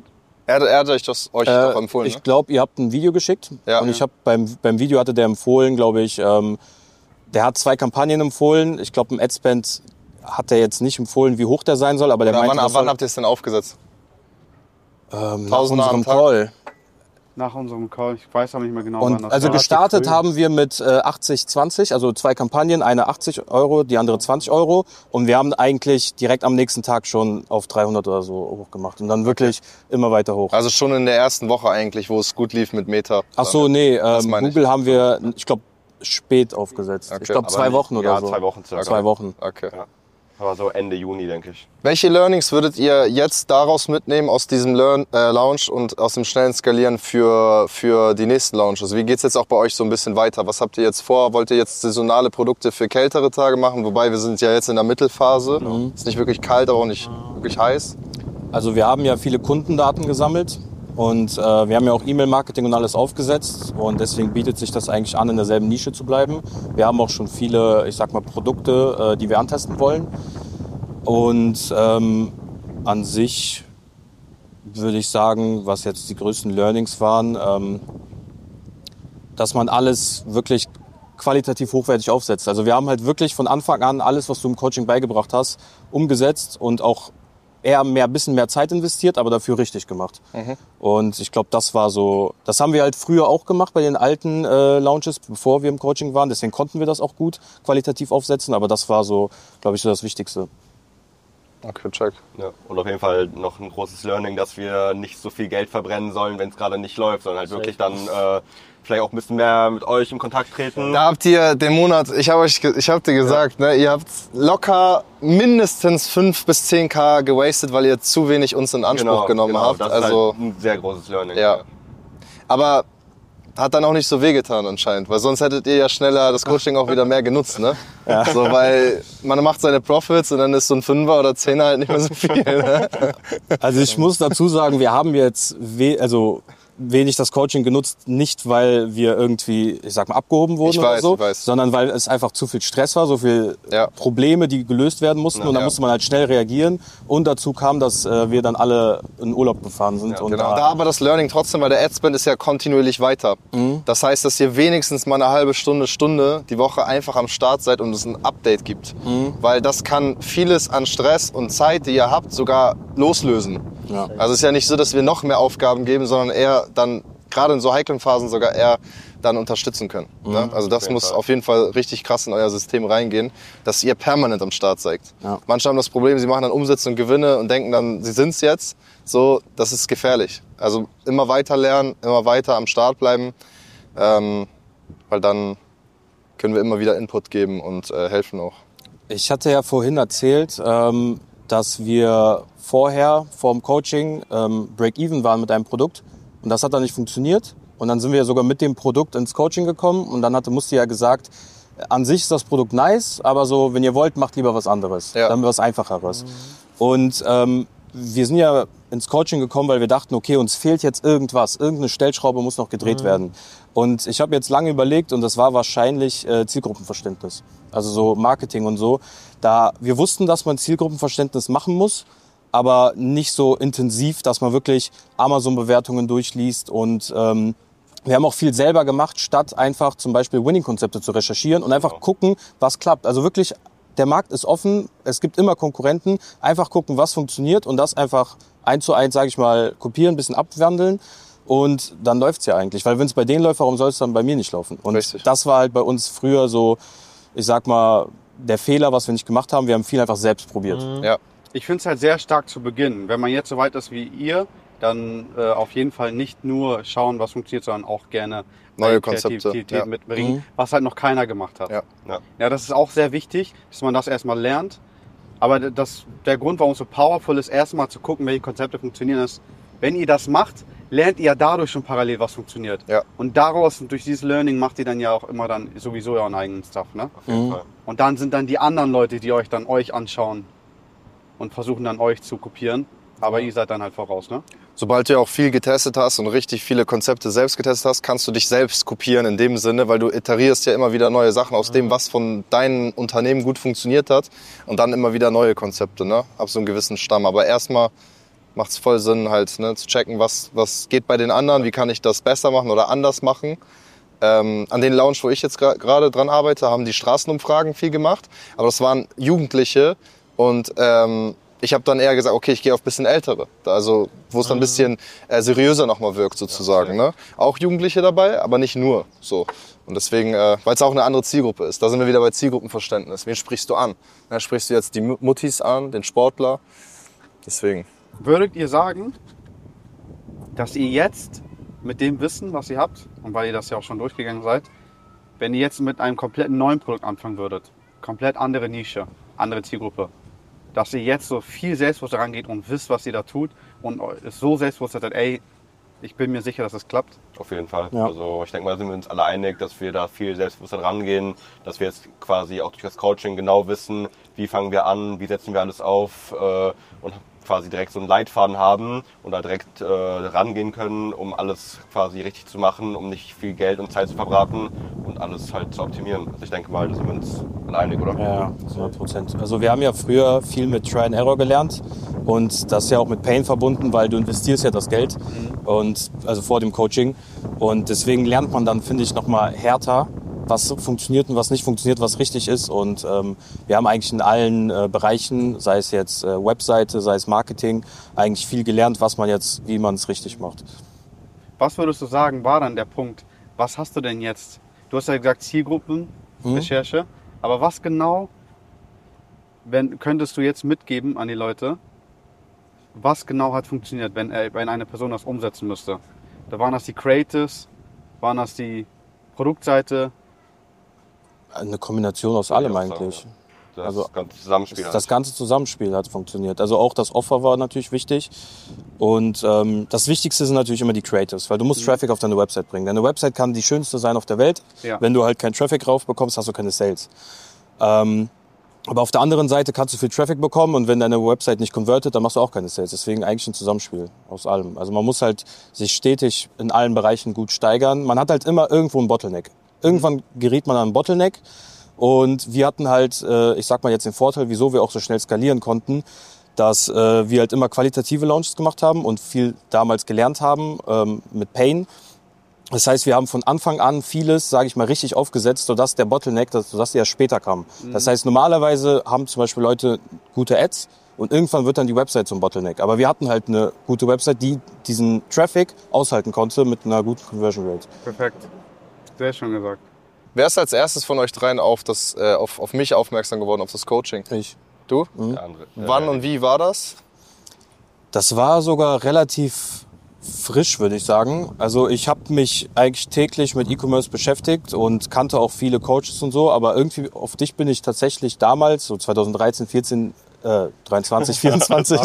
Er hat euch doch empfohlen, Ich glaube, ihr habt ein Video geschickt. Ja. Und ich habe beim Video hatte der empfohlen, glaube ich, der hat 2 Kampagnen empfohlen. Ich glaube, im Adspend hat er jetzt nicht empfohlen, wie hoch der sein soll, aber der meinte, wann habt ihr es denn aufgesetzt? nach unserem Call. Nach unserem Call, ich weiß aber nicht mehr genau, Und wann das also war. gestartet haben wir mit 80-20, also 2 Kampagnen, eine 80 €, die andere 20 €. Und wir haben eigentlich direkt am nächsten Tag schon auf 300 oder so hochgemacht. Und dann wirklich immer weiter hoch. Also schon in der ersten Woche eigentlich, wo es gut lief mit Meta. Ach so, nee, meine ich. Google haben wir, ich glaube, spät aufgesetzt. Okay. Ich glaube Aber 2 nicht- Wochen oder ja, so. 2 Wochen circa. 2 Wochen. Okay. Ja. Aber so Ende Juni, denke ich. Welche Learnings würdet ihr jetzt daraus mitnehmen aus diesem Launch und aus dem schnellen Skalieren für die nächsten Launches? Wie geht's jetzt auch bei euch so ein bisschen weiter? Was habt ihr jetzt vor? Wollt ihr jetzt saisonale Produkte für kältere Tage machen? Wobei wir sind ja jetzt in der Mittelphase. Ist nicht wirklich kalt, aber auch nicht wirklich heiß. Also wir haben ja viele Kundendaten gesammelt und wir haben ja auch E-Mail-Marketing und alles aufgesetzt und deswegen bietet sich das eigentlich an, in derselben Nische zu bleiben. Wir haben auch schon viele, ich sag mal, Produkte, die wir antesten wollen. Und an sich würde ich sagen, was jetzt die größten Learnings waren, dass man alles wirklich qualitativ hochwertig aufsetzt. Also wir haben halt wirklich von Anfang an alles, was du im Coaching beigebracht hast, umgesetzt und auch eher ein bisschen mehr Zeit investiert, aber dafür richtig gemacht. Und ich glaube, das haben wir halt früher auch gemacht bei den alten Launches, bevor wir im Coaching waren. Deswegen konnten wir das auch gut qualitativ aufsetzen, aber das war so, glaube ich, so das Wichtigste. Okay, check. Ja. Und auf jeden Fall noch ein großes Learning, dass wir nicht so viel Geld verbrennen sollen, wenn es gerade nicht läuft, sondern halt wirklich dann vielleicht auch ein bisschen mehr mit euch in Kontakt treten. Da habt ihr den Monat, ich hab dir gesagt, ne, ihr habt locker mindestens 5 bis 10.000 gewastet, weil ihr zu wenig uns in Anspruch genommen habt. Das Also ist halt ein sehr großes Learning. ja. Aber hat dann auch nicht so wehgetan anscheinend, weil sonst hättet ihr ja schneller das Coaching auch wieder mehr genutzt, ne? Ja. So, weil man macht seine Profits und dann ist so ein 5er oder 10er halt nicht mehr so viel, ne? Also ich muss dazu sagen, wir haben jetzt wenig das Coaching genutzt, nicht weil wir irgendwie, ich sag mal, abgehoben wurden oder so, sondern weil es einfach zu viel Stress war, so viel Probleme, die gelöst werden mussten und da musste man halt schnell reagieren und dazu kam, dass wir dann alle in Urlaub gefahren sind. Ja, und genau. Da aber das Learning trotzdem, weil der Adspend ist ja kontinuierlich weiter. Das heißt, dass ihr wenigstens mal eine halbe Stunde die Woche einfach am Start seid und es ein Update gibt. Weil das kann vieles an Stress und Zeit, die ihr habt, sogar loslösen. Ja. Also es ist ja nicht so, dass wir noch mehr Aufgaben geben, sondern eher dann, gerade in so heiklen Phasen sogar eher dann unterstützen können. Ne? Also das muss auf jeden Fall richtig krass in euer System reingehen, dass ihr permanent am Start seid. Ja. Manche haben das Problem, sie machen dann Umsätze und Gewinne und denken dann, sie sind's jetzt. So, das ist gefährlich. Also immer weiter lernen, immer weiter am Start bleiben, weil dann können wir immer wieder Input geben und helfen auch. Ich hatte ja vorhin erzählt, dass wir vor dem Coaching Break-Even waren mit einem Produkt und das hat dann nicht funktioniert und dann sind wir sogar mit dem Produkt ins Coaching gekommen und dann musste ja gesagt, an sich ist das Produkt nice, aber so, wenn ihr wollt, macht lieber was anderes, dann was Einfacheres. Und wir sind ja ins Coaching gekommen, weil wir dachten, okay, uns fehlt jetzt irgendwas, irgendeine Stellschraube muss noch gedreht werden. Und ich habe jetzt lange überlegt und das war wahrscheinlich Zielgruppenverständnis, also so Marketing und so. Wir wussten, dass man Zielgruppenverständnis machen muss, aber nicht so intensiv, dass man wirklich Amazon-Bewertungen durchliest und wir haben auch viel selber gemacht, statt einfach zum Beispiel Winning-Konzepte zu recherchieren und einfach gucken, was klappt. Also wirklich, der Markt ist offen, es gibt immer Konkurrenten, einfach gucken, was funktioniert und das einfach 1:1, sage ich mal, kopieren, ein bisschen abwandeln und dann läuft's ja eigentlich. Weil wenn es bei denen läuft, warum soll es dann bei mir nicht laufen? Und das war halt bei uns früher so, ich sag mal, der Fehler, was wir nicht gemacht haben. Wir haben viel einfach selbst probiert. Ja. Ich finde es halt sehr stark zu Beginn. Wenn man jetzt so weit ist wie ihr, dann auf jeden Fall nicht nur schauen, was funktioniert, sondern auch gerne neue Konzepte mitbringen, was halt noch keiner gemacht hat. Ja, das ist auch sehr wichtig, dass man das erstmal lernt. Aber der Grund, warum es so powerful ist, erstmal zu gucken, welche Konzepte funktionieren, ist, wenn ihr das macht, lernt ihr dadurch schon parallel, was funktioniert. Ja. Und daraus, durch dieses Learning, macht ihr dann ja auch immer dann sowieso euren eigenen Stuff. Ne? Auf jeden Fall. Und dann sind dann die anderen Leute, die euch anschauen und versuchen dann euch zu kopieren. Aber ihr seid dann halt voraus, ne? Sobald du auch viel getestet hast und richtig viele Konzepte selbst getestet hast, kannst du dich selbst kopieren in dem Sinne, weil du iterierst ja immer wieder neue Sachen aus dem, was von deinem Unternehmen gut funktioniert hat und dann immer wieder neue Konzepte, ne? Ab so einem gewissen Stamm. Aber erstmal macht es voll Sinn, halt zu checken, was geht bei den anderen, wie kann ich das besser machen oder anders machen. An den Lounge, wo ich jetzt gerade dran arbeite, haben die Straßenumfragen viel gemacht, aber das waren Jugendliche und ich habe dann eher gesagt, okay, ich gehe auf ein bisschen Ältere, also wo es dann ein bisschen seriöser nochmal wirkt sozusagen. Ne? Auch Jugendliche dabei, aber nicht nur so. Und deswegen, weil es auch eine andere Zielgruppe ist, da sind wir wieder bei Zielgruppenverständnis. Wen sprichst du an? Ja, sprichst du jetzt die Muttis an, den Sportler? Deswegen. Würdet ihr sagen, dass ihr jetzt mit dem Wissen, was ihr habt, und weil ihr das ja auch schon durchgegangen seid, wenn ihr jetzt mit einem kompletten neuen Produkt anfangen würdet, komplett andere Nische, andere Zielgruppe, dass ihr jetzt so viel selbstbewusster rangeht und wisst, was ihr da tut und so selbstbewusst seid, ey, ich bin mir sicher, dass es klappt? Auf jeden Fall. Ja. Also ich denke mal, sind wir uns alle einig, dass wir da viel selbstbewusster rangehen, dass wir jetzt quasi auch durch das Coaching genau wissen, wie fangen wir an, wie setzen wir alles auf und quasi direkt so einen Leitfaden haben und da direkt rangehen können, um alles quasi richtig zu machen, um nicht viel Geld und Zeit zu verbraten und alles halt zu optimieren. Also ich denke mal, da sind wir uns alle einig, oder? Ja, 100%. Also wir haben ja früher viel mit Try and Error gelernt und das ist ja auch mit Pain verbunden, weil du investierst ja das Geld und also vor dem Coaching und deswegen lernt man dann, finde ich, nochmal härter, was funktioniert und was nicht funktioniert, was richtig ist. Und wir haben eigentlich in allen Bereichen, sei es jetzt Webseite, sei es Marketing, eigentlich viel gelernt, wie man es richtig macht. Was würdest du sagen, war dann der Punkt? Was hast du denn jetzt? Du hast ja gesagt Zielgruppenrecherche, aber was genau könntest du jetzt mitgeben an die Leute, was genau hat funktioniert, wenn eine Person das umsetzen müsste? Da waren das die Creatives, waren das die Produktseite? Eine Kombination aus allem eigentlich. Das ganze Zusammenspiel. Das ganze Zusammenspiel hat funktioniert. Also auch das Offer war natürlich wichtig. Und das Wichtigste sind natürlich immer die Creatives, weil du musst Traffic auf deine Website bringen. Deine Website kann die schönste sein auf der Welt. Ja. Wenn du halt keinen Traffic rauf bekommst, hast du keine Sales. Aber auf der anderen Seite kannst du viel Traffic bekommen und wenn deine Website nicht convertet, dann machst du auch keine Sales. Deswegen eigentlich ein Zusammenspiel aus allem. Also man muss halt sich stetig in allen Bereichen gut steigern. Man hat halt immer irgendwo einen Bottleneck. Irgendwann geriet man an einen Bottleneck und wir hatten halt, ich sag mal jetzt den Vorteil, wieso wir auch so schnell skalieren konnten, dass wir halt immer qualitative Launches gemacht haben und viel damals gelernt haben mit Pain. Das heißt, wir haben von Anfang an vieles, sage ich mal, richtig aufgesetzt, sodass der Bottleneck, sodass der später kam. Das heißt, normalerweise haben zum Beispiel Leute gute Ads und irgendwann wird dann die Website zum Bottleneck. Aber wir hatten halt eine gute Website, die diesen Traffic aushalten konnte mit einer guten Conversion Rate. Perfekt. Sehr schön gesagt. Wer ist als erstes von euch dreien auf mich aufmerksam geworden, auf das Coaching? Ich. Du? Der andere. Wann und wie war das? Das war sogar relativ frisch, würde ich sagen. Also ich habe mich eigentlich täglich mit E-Commerce beschäftigt und kannte auch viele Coaches und so, aber irgendwie auf dich bin ich tatsächlich damals, so 2013, 14, 23, 24,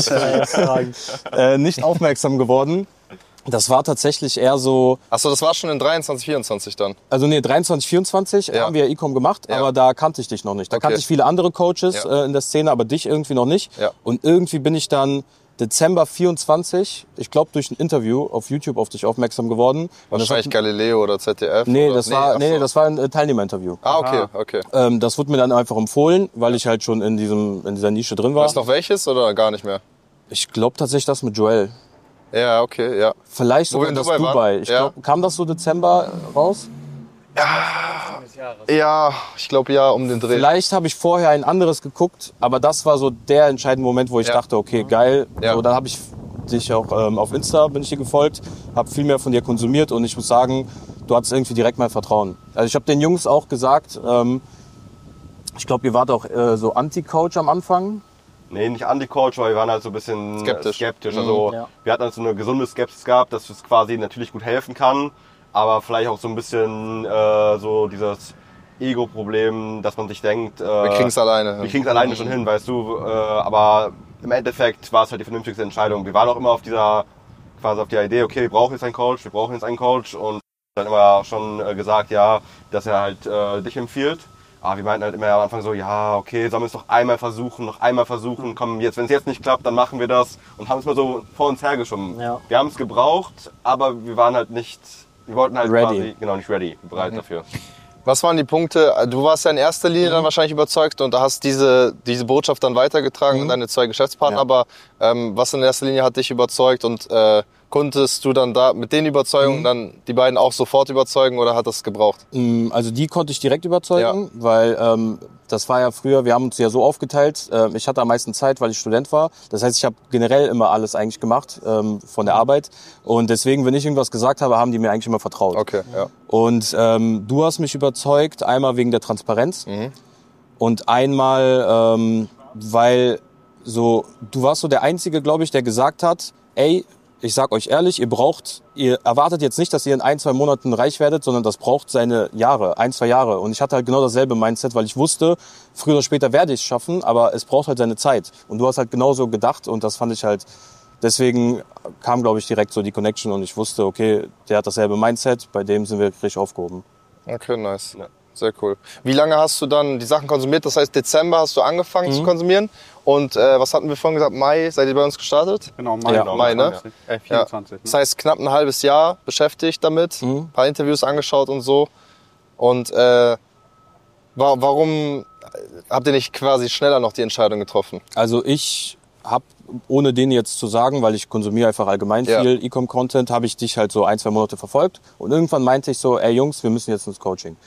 nicht aufmerksam geworden. Das war tatsächlich eher so... Achso, das war schon in 23, 24 dann? Also nee, 23, 24 haben wir E-Com gemacht, aber da kannte ich dich noch nicht. Da kannte ich viele andere Coaches in der Szene, aber dich irgendwie noch nicht. Ja. Und irgendwie bin ich dann Dezember 24, ich glaube durch ein Interview auf YouTube auf dich aufmerksam geworden. Wahrscheinlich Galileo oder ZDF? Nee, das war ein Teilnehmerinterview. Ah, okay. Das wurde mir dann einfach empfohlen, weil ich halt schon in dieser Nische drin war. Weißt du noch welches oder gar nicht mehr? Ich glaube tatsächlich das mit Joel. Ja, okay, ja. Vielleicht sogar das Dubai. Ich glaube, kam das so Dezember raus? Ja, ich glaube ja, um den Dreh. Vielleicht habe ich vorher ein anderes geguckt, aber das war so der entscheidende Moment, wo ich dachte, okay, geil. Ja. So, dann habe ich dich auch auf Insta bin ich dir gefolgt, habe viel mehr von dir konsumiert und ich muss sagen, du hattest irgendwie direkt mein Vertrauen. Also ich habe den Jungs auch gesagt, ich glaube, ihr wart auch so Anti-Coach am Anfang. Nee, nicht Anti-Coach, aber wir waren halt so ein bisschen skeptisch. Also wir hatten halt so eine gesunde Skepsis gehabt, dass es quasi natürlich gut helfen kann, aber vielleicht auch so ein bisschen so dieses Ego-Problem, dass man sich denkt, wir kriegen es alleine. Wir kriegen es alleine schon hin, weißt du. Aber im Endeffekt war es halt die vernünftigste Entscheidung. Wir waren auch immer auf der Idee, okay, wir brauchen jetzt einen Coach und dann immer schon gesagt, ja, dass er halt dich empfiehlt. Aber wir meinten halt immer am Anfang so, ja, okay, sollen wir es noch einmal versuchen, komm, wenn es jetzt nicht klappt, dann machen wir das. Und haben es mal so vor uns hergeschoben. Ja. Wir haben es gebraucht, aber wir waren halt nicht, wir wollten halt ready. Quasi, nicht ready, bereit dafür. Was waren die Punkte? Du warst ja in erster Linie dann wahrscheinlich überzeugt und hast diese Botschaft dann weitergetragen an deine 2 Geschäftspartner. Ja. Aber was in erster Linie hat dich überzeugt und konntest du dann da mit den Überzeugungen dann die beiden auch sofort überzeugen oder hat das gebraucht? Also die konnte ich direkt überzeugen, weil das war ja früher, wir haben uns ja so aufgeteilt, ich hatte am meisten Zeit, weil ich Student war. Das heißt, ich habe generell immer alles eigentlich gemacht von der Arbeit. Und deswegen, wenn ich irgendwas gesagt habe, haben die mir eigentlich immer vertraut. Okay, ja. Und du hast mich überzeugt, einmal wegen der Transparenz und einmal, weil so du warst so der Einzige, glaube ich, der gesagt hat, ey, ich sag euch ehrlich, ihr erwartet jetzt nicht, dass ihr in 1-2 Monaten reich werdet, sondern das braucht seine Jahre, 1-2 Jahre. Und ich hatte halt genau dasselbe Mindset, weil ich wusste, früher oder später werde ich es schaffen, aber es braucht halt seine Zeit. Und du hast halt genauso gedacht und das fand ich halt, deswegen kam, glaube ich, direkt so die Connection und ich wusste, okay, der hat dasselbe Mindset, bei dem sind wir richtig aufgehoben. Okay, nice. Ja. Sehr cool. Wie lange hast du dann die Sachen konsumiert? Das heißt, Dezember hast du angefangen zu konsumieren. Und was hatten wir vorhin gesagt? Mai seid ihr bei uns gestartet? Genau, Mai, Ja, Mai, ne? 24. Ja. Das heißt, knapp ein halbes Jahr beschäftigt damit. Ein paar Interviews angeschaut und so. Und warum habt ihr nicht quasi schneller noch die Entscheidung getroffen? Also ich habe, ohne den jetzt zu sagen, weil ich konsumiere einfach allgemein viel E-Com-Content, habe ich dich halt so 1-2 Monate verfolgt. Und irgendwann meinte ich so, ey Jungs, wir müssen jetzt ins Coaching.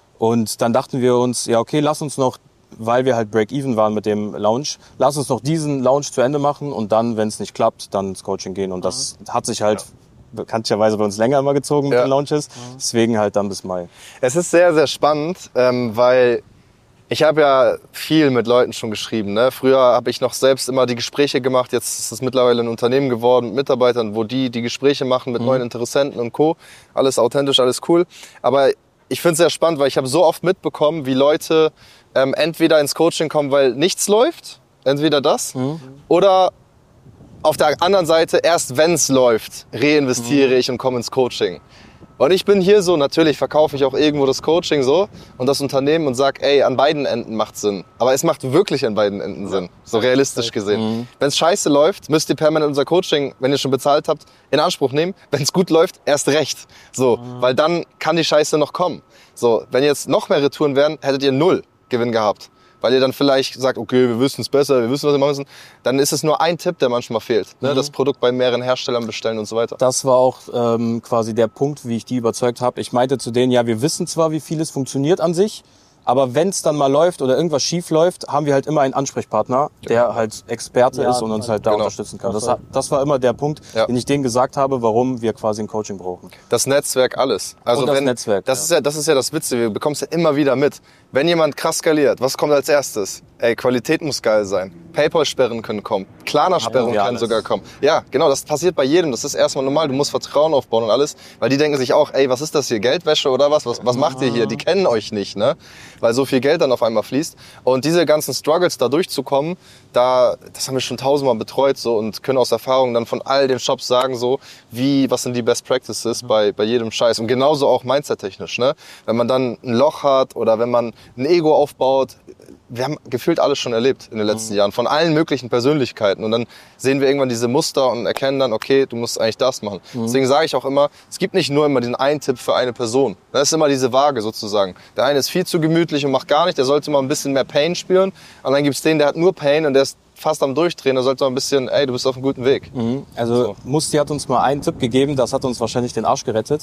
Und dann dachten wir uns, ja okay, lass uns noch, weil wir halt Break-Even waren mit dem Launch, lass uns noch diesen Launch zu Ende machen und dann, wenn es nicht klappt, dann ins Coaching gehen. Und das hat sich halt bekanntlicherweise bei uns länger immer gezogen mit den Launches. Deswegen halt dann bis Mai. Es ist sehr, sehr spannend, weil ich habe ja viel mit Leuten schon geschrieben. Ne? Früher habe ich noch selbst immer die Gespräche gemacht. Jetzt ist es mittlerweile ein Unternehmen geworden mit Mitarbeitern, wo die Gespräche machen mit neuen Interessenten und Co. Alles authentisch, alles cool. Aber ich finde es sehr spannend, weil ich habe so oft mitbekommen, wie Leute entweder ins Coaching kommen, weil nichts läuft, entweder das, oder auf der anderen Seite, erst wenn es läuft, reinvestiere ich und komme ins Coaching. Und ich bin hier so, natürlich verkaufe ich auch irgendwo das Coaching so und das Unternehmen und sag, ey, an beiden Enden macht Sinn. Aber es macht wirklich an beiden Enden Sinn, so realistisch gesehen. Wenn es scheiße läuft, müsst ihr permanent unser Coaching, wenn ihr schon bezahlt habt, in Anspruch nehmen. Wenn es gut läuft, erst recht. So, weil dann kann die Scheiße noch kommen. So, wenn jetzt noch mehr Retouren wären, hättet ihr 0 Gewinn gehabt. Weil ihr dann vielleicht sagt, okay, wir wissen es besser, wir wissen, was wir machen müssen. Dann ist es nur ein Tipp, der manchmal fehlt. Ne? Das Produkt bei mehreren Herstellern bestellen und so weiter. Das war auch quasi der Punkt, wie ich die überzeugt habe. Ich meinte zu denen, ja, wir wissen zwar, wie vieles funktioniert an sich, aber wenn es dann mal läuft oder irgendwas schief läuft, haben wir halt immer einen Ansprechpartner, der halt Experte ist und uns halt da unterstützen kann. Das war immer der Punkt, den ich denen gesagt habe, warum wir quasi ein Coaching brauchen. Das Netzwerk, alles. Also und das Netzwerk. Das ist ja das Witzige, wir bekommen es ja immer wieder mit. Wenn jemand krass skaliert, was kommt als erstes? Ey, Qualität muss geil sein. PayPal-Sperren können kommen. Klarna-Sperren können sogar kommen. Ja, genau, das passiert bei jedem. Das ist erstmal normal. Du musst Vertrauen aufbauen und alles. Weil die denken sich auch, ey, was ist das hier? Geldwäsche oder was? Was macht ihr hier? Die kennen euch nicht, ne? Weil so viel Geld dann auf einmal fließt. Und diese ganzen Struggles da durchzukommen, das haben wir schon 1000-mal betreut so und können aus Erfahrung dann von all den Shops sagen so, was sind die Best Practices bei jedem Scheiß. Und genauso auch mindset-technisch, ne? Wenn man dann ein Loch hat oder wenn man ein Ego aufbaut, wir haben gefühlt alles schon erlebt in den letzten Jahren, von allen möglichen Persönlichkeiten. Und dann sehen wir irgendwann diese Muster und erkennen dann, okay, du musst eigentlich das machen. Deswegen sage ich auch immer, es gibt nicht nur immer den einen Tipp für eine Person. Das ist immer diese Waage sozusagen. Der eine ist viel zu gemütlich und macht gar nicht, der sollte mal ein bisschen mehr Pain spüren. Und dann gibt es den, der hat nur Pain und der ist fast am Durchdrehen, da sollte man ein bisschen, ey, du bist auf einem guten Weg. Also Musti hat uns mal einen Tipp gegeben, das hat uns wahrscheinlich den Arsch gerettet,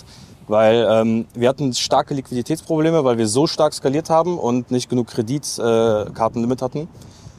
weil wir hatten starke Liquiditätsprobleme, weil wir so stark skaliert haben und nicht genug Kreditkartenlimit hatten.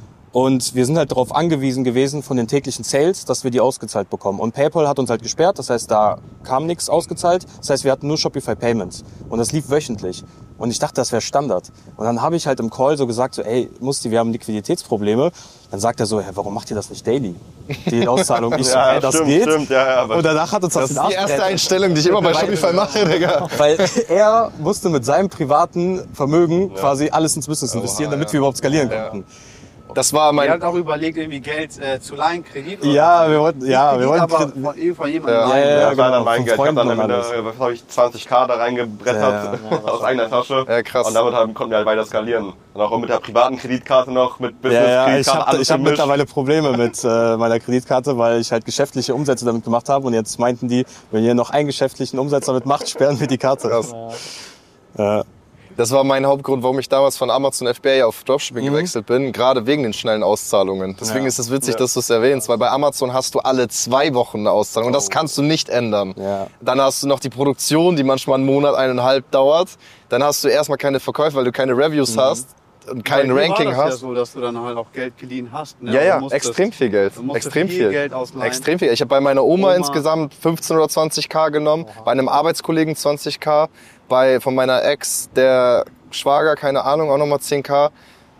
Und wir sind halt darauf angewiesen gewesen von den täglichen Sales, dass wir die ausgezahlt bekommen. Und PayPal hat uns halt gesperrt, das heißt, da kam nichts ausgezahlt. Das heißt, wir hatten nur Shopify Payments. Und das lief wöchentlich. Und ich dachte, das wäre Standard. Und dann habe ich halt im Call so gesagt, so, ey, Musti, wir haben Liquiditätsprobleme. Dann sagt er so, hey, warum macht ihr das nicht daily? Die Auszahlung. Ich so, hey, das geht. Stimmt, ja, aber und danach hat uns das Das ist die erste Einstellung, die ich immer bei Shopify mache, Digga. Weil er musste mit seinem privaten Vermögen quasi alles ins Business investieren, damit wir überhaupt skalieren konnten. Das war Ihr habt auch überlegt, irgendwie Geld zu leihen, Kredit? Ja, wir wollten aber von jemandem leihen. das war dann genau, mein von Geld. Ich habe Freunden dann und alles. was habe ich, 20.000 da reingebrettert aus eigener Tasche. Ja, krass. Und damit konnten wir halt weiter skalieren. Und auch mit der privaten Kreditkarte noch, mit Ich Business-Kreditkarte, habe alles gemischt. mittlerweile Probleme mit meiner Kreditkarte, weil ich halt geschäftliche Umsätze damit gemacht habe. Und jetzt meinten die, wenn ihr noch einen geschäftlichen Umsatz damit macht, sperren wir die Karte. Krass. Das war mein Hauptgrund, warum ich damals von Amazon FBA auf Dropshipping gewechselt bin, gerade wegen den schnellen Auszahlungen. Deswegen ist es witzig, dass du es erwähnst, weil bei Amazon hast du alle 2 Wochen eine Auszahlung und das kannst du nicht ändern. Ja. Dann hast du noch die Produktion, die manchmal einen Monat, 1,5 dauert. Dann hast du erstmal keine Verkäufe, weil du keine Reviews hast und kein Ranking hast. Ja, so, dass du dann halt auch Geld geliehen hast. Ne? Ja, extrem viel Geld. Extrem viel Geld ausleihen. Extrem viel. Ich habe bei meiner Oma insgesamt 15 oder 20.000 genommen, bei einem Arbeitskollegen 20.000, von meiner Ex, der Schwager, keine Ahnung, auch nochmal 10.000.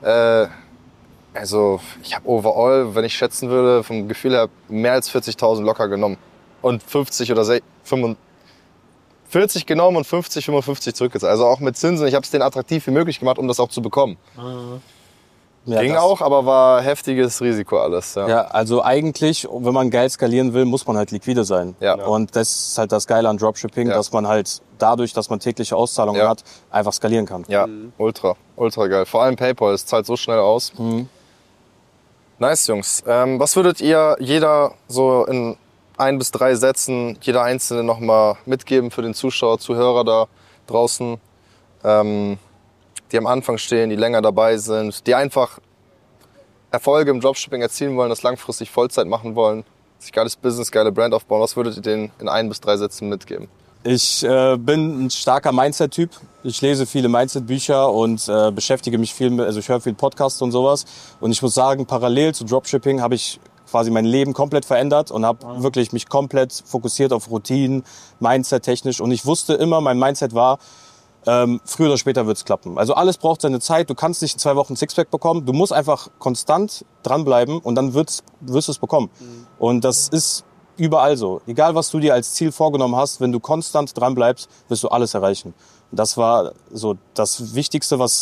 Also ich habe overall, wenn ich schätzen würde, vom Gefühl her mehr als 40.000 locker genommen. Und 50 oder 40 genommen und 50, 55 zurückgezahlt. Also auch mit Zinsen. Ich habe es denen attraktiv wie möglich gemacht, um das auch zu bekommen. Ja, ging auch, aber war heftiges Risiko alles. Ja, also eigentlich, wenn man geil skalieren will, muss man halt liquide sein. Ja. Und das ist halt das Geile an Dropshipping, dass man halt dadurch, dass man tägliche Auszahlungen hat, einfach skalieren kann. Ja, ultra geil. Vor allem PayPal, es zahlt so schnell aus. Nice, Jungs. Was würdet ihr jeder so in 1 bis 3 Sätzen, jeder Einzelne nochmal mitgeben für den Zuschauer, Zuhörer da draußen, die am Anfang stehen, die länger dabei sind, die einfach Erfolge im Dropshipping erzielen wollen, das langfristig Vollzeit machen wollen, sich geiles Business, geile Brand aufbauen. Was würdet ihr denen in 1 bis 3 Sätzen mitgeben? Ich bin ein starker Mindset-Typ. Ich lese viele Mindset-Bücher und beschäftige mich viel mit, also ich höre viel Podcasts und sowas. Und ich muss sagen, parallel zu Dropshipping habe ich quasi mein Leben komplett verändert und habe wirklich mich komplett fokussiert auf Routinen, Mindset technisch. Und ich wusste immer, mein Mindset war, früher oder später wird's klappen. Also alles braucht seine Zeit. Du kannst nicht in 2 Wochen Sixpack bekommen. Du musst einfach konstant dranbleiben und dann wirst du es bekommen. Und das ist überall so. Egal, was du dir als Ziel vorgenommen hast, wenn du konstant dranbleibst, wirst du alles erreichen. Und das war so das Wichtigste, was,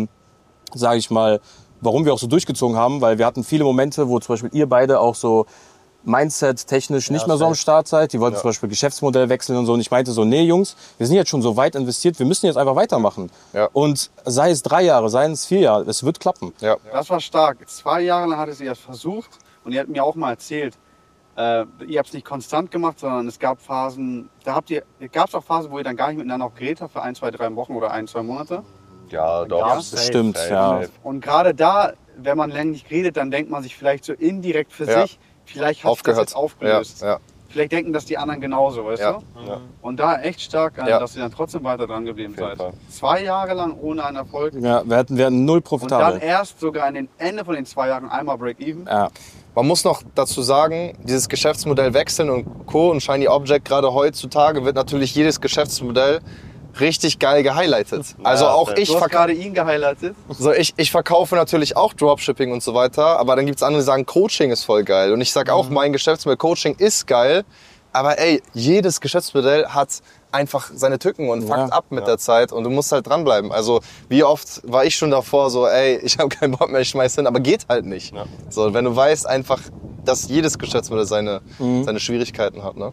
sage ich mal, warum wir auch so durchgezogen haben, weil wir hatten viele Momente, wo zum Beispiel ihr beide auch so Mindset-technisch nicht mehr so am Start seid. Die wollten zum Beispiel Geschäftsmodell wechseln und so. Und ich meinte so, nee Jungs, wir sind jetzt schon so weit investiert, wir müssen jetzt einfach weitermachen. Ja. Und sei es 3 Jahre, sei es 4 Jahre, es wird klappen. Ja. Das war stark. 2 Jahre lang hatte sie das versucht und ihr habt mir auch mal erzählt, ihr habt es nicht konstant gemacht, sondern es gab Phasen, gab es auch Phasen, wo ihr dann gar nicht miteinander auch geredet habt für 1, 2, 3 Wochen oder 1, 2 Monate? Ja, doch. Ja, das stimmt, ja. Und gerade da, wenn man länger nicht redet, dann denkt man sich vielleicht so indirekt für sich, vielleicht hat das jetzt aufgelöst. Ja. Vielleicht denken das die anderen genauso, weißt du? Ja. Und da echt stark, dass ihr dann trotzdem weiter dran geblieben seid. 2 Jahre lang ohne einen Erfolg. Ja, wir hatten 0 profitabel. Und dann erst sogar an den Ende von den 2 Jahren einmal Break-Even. Ja. Man muss noch dazu sagen, dieses Geschäftsmodell wechseln und Co. und Shiny Object, gerade heutzutage wird natürlich jedes Geschäftsmodell richtig geil gehighlightet. Also auch ich du hast gerade ihn gehighlightet. So, ich verkaufe natürlich auch Dropshipping und so weiter, aber dann gibt's andere, die sagen, Coaching ist voll geil. Und ich sag auch, mein Geschäftsmodell Coaching ist geil, aber ey, jedes Geschäftsmodell hat einfach seine Tücken und fuckt ab mit der Zeit und du musst halt dranbleiben. Also wie oft war ich schon davor so, ey, ich habe keinen Bock mehr, ich schmeiß hin, aber geht halt nicht. Ja. So, wenn du weißt einfach, dass jedes Geschäftsmodell seine Schwierigkeiten hat. Ne?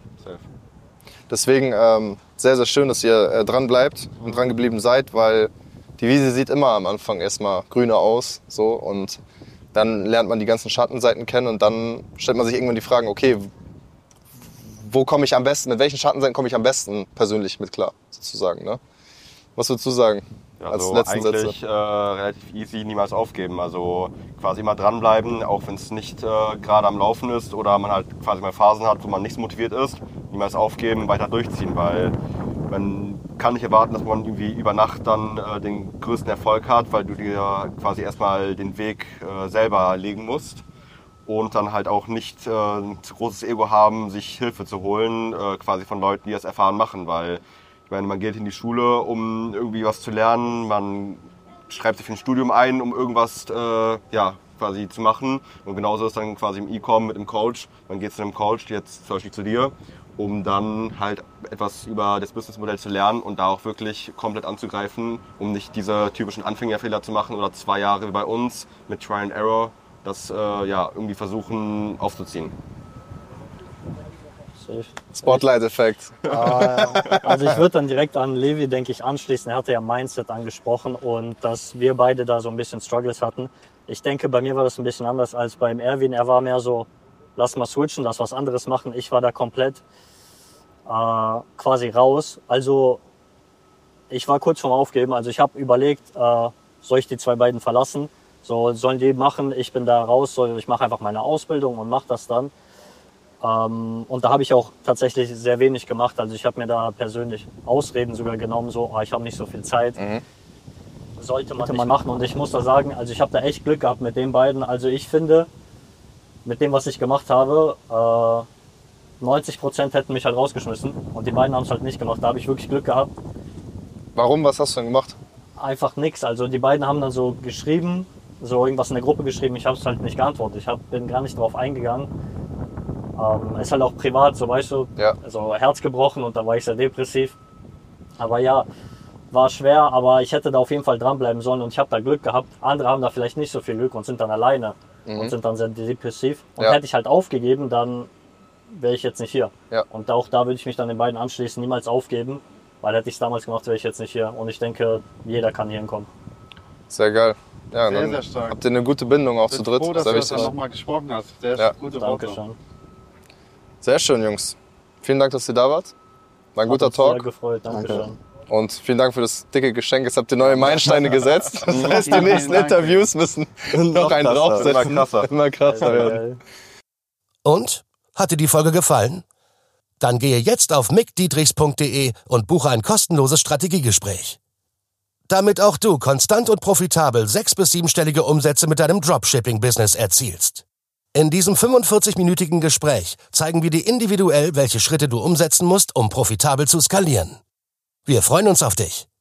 Deswegen sehr, sehr schön, dass ihr dran bleibt und dran geblieben seid, weil die Wiese sieht immer am Anfang erstmal grüner aus. So, und dann lernt man die ganzen Schattenseiten kennen und dann stellt man sich irgendwann die Fragen, okay, wo komme ich am besten, mit welchen Schattenseiten komme ich am besten persönlich mit klar, sozusagen. Ne? Was würdest du sagen? Also eigentlich relativ easy, niemals aufgeben. Also quasi immer dranbleiben, auch wenn es nicht gerade am Laufen ist oder man halt quasi mal Phasen hat, wo man nicht so motiviert ist. Niemals aufgeben, weiter durchziehen, weil man kann nicht erwarten, dass man irgendwie über Nacht dann den größten Erfolg hat, weil du dir quasi erstmal den Weg selber legen musst. Und dann halt auch nicht ein zu großes Ego haben, sich Hilfe zu holen, quasi von Leuten, die das erfahren machen, weil ich meine, man geht in die Schule, um irgendwie was zu lernen, man schreibt sich für ein Studium ein, um irgendwas quasi zu machen. Und genauso ist dann quasi im E-Com mit einem Coach. Man geht zu einem Coach, jetzt zum Beispiel zu dir, um dann halt etwas über das Businessmodell zu lernen und da auch wirklich komplett anzugreifen, um nicht diese typischen Anfängerfehler zu machen oder 2 Jahre wie bei uns mit Try and Error, das irgendwie versuchen aufzuziehen. Spotlight-Effekt. Also ich würde dann direkt an Levi, denke ich, anschließen. Er hatte ja Mindset angesprochen und dass wir beide da so ein bisschen Struggles hatten. Ich denke, bei mir war das ein bisschen anders als beim Erwin. Er war mehr so, lass mal switchen, lass was anderes machen. Ich war da komplett quasi raus. Also ich war kurz vorm Aufgeben. Also ich habe überlegt, soll ich die zwei beiden verlassen? So, sollen die machen, ich bin da raus, ich mache einfach meine Ausbildung und mache das dann. Und da habe ich auch tatsächlich sehr wenig gemacht. Also ich habe mir da persönlich Ausreden sogar genommen, so, ich habe nicht so viel Zeit. Sollte man machen. Und ich muss da sagen, also ich habe da echt Glück gehabt mit den beiden. Also ich finde, mit dem, was ich gemacht habe, 90% hätten mich halt rausgeschmissen. Und die beiden haben es halt nicht gemacht. Da habe ich wirklich Glück gehabt. Warum? Was hast du denn gemacht? Einfach nix. Also die beiden haben dann so geschrieben, so irgendwas in der Gruppe geschrieben. Ich habe es halt nicht geantwortet. Bin gar nicht drauf eingegangen. Ist halt auch privat, so weißt du, Ja. also Herz gebrochen und da war ich sehr depressiv. Aber ja, war schwer, aber ich hätte da auf jeden Fall dranbleiben sollen und ich habe da Glück gehabt. Andere haben da vielleicht nicht so viel Glück und sind dann alleine und sind dann sehr depressiv. Und hätte ich halt aufgegeben, dann wäre ich jetzt nicht hier. Ja. Und auch da würde ich mich dann den beiden anschließen, niemals aufgeben, weil hätte ich es damals gemacht, wäre ich jetzt nicht hier. Und ich denke, jeder kann hier hinkommen. Sehr geil. Ja, Sehr, dann sehr stark. habt ihr eine gute Bindung auch zu dritt. Froh, dass Sehr du das wichtig. nochmal gesprochen hast. Sehr Ja. gute Worte. Dankeschön. Sehr schön, Jungs. Vielen Dank, dass ihr da wart. War ein guter Hat uns sehr Talk. gefreut, Dankeschön. Und vielen Dank für das dicke Geschenk. Jetzt habt ihr neue Meilensteine gesetzt. Das heißt, die nächsten Dank. Interviews müssen noch einen krasser, draufsetzen. immer krasser. Immer krasser werden. Geil. Und? Hat dir die Folge gefallen? Dann gehe jetzt auf mickdietrichs.de und buche ein kostenloses Strategiegespräch. Damit auch du konstant und profitabel 6- bis 7-stellige Umsätze mit deinem Dropshipping-Business erzielst. In diesem 45-minütigen Gespräch zeigen wir dir individuell, welche Schritte du umsetzen musst, um profitabel zu skalieren. Wir freuen uns auf dich.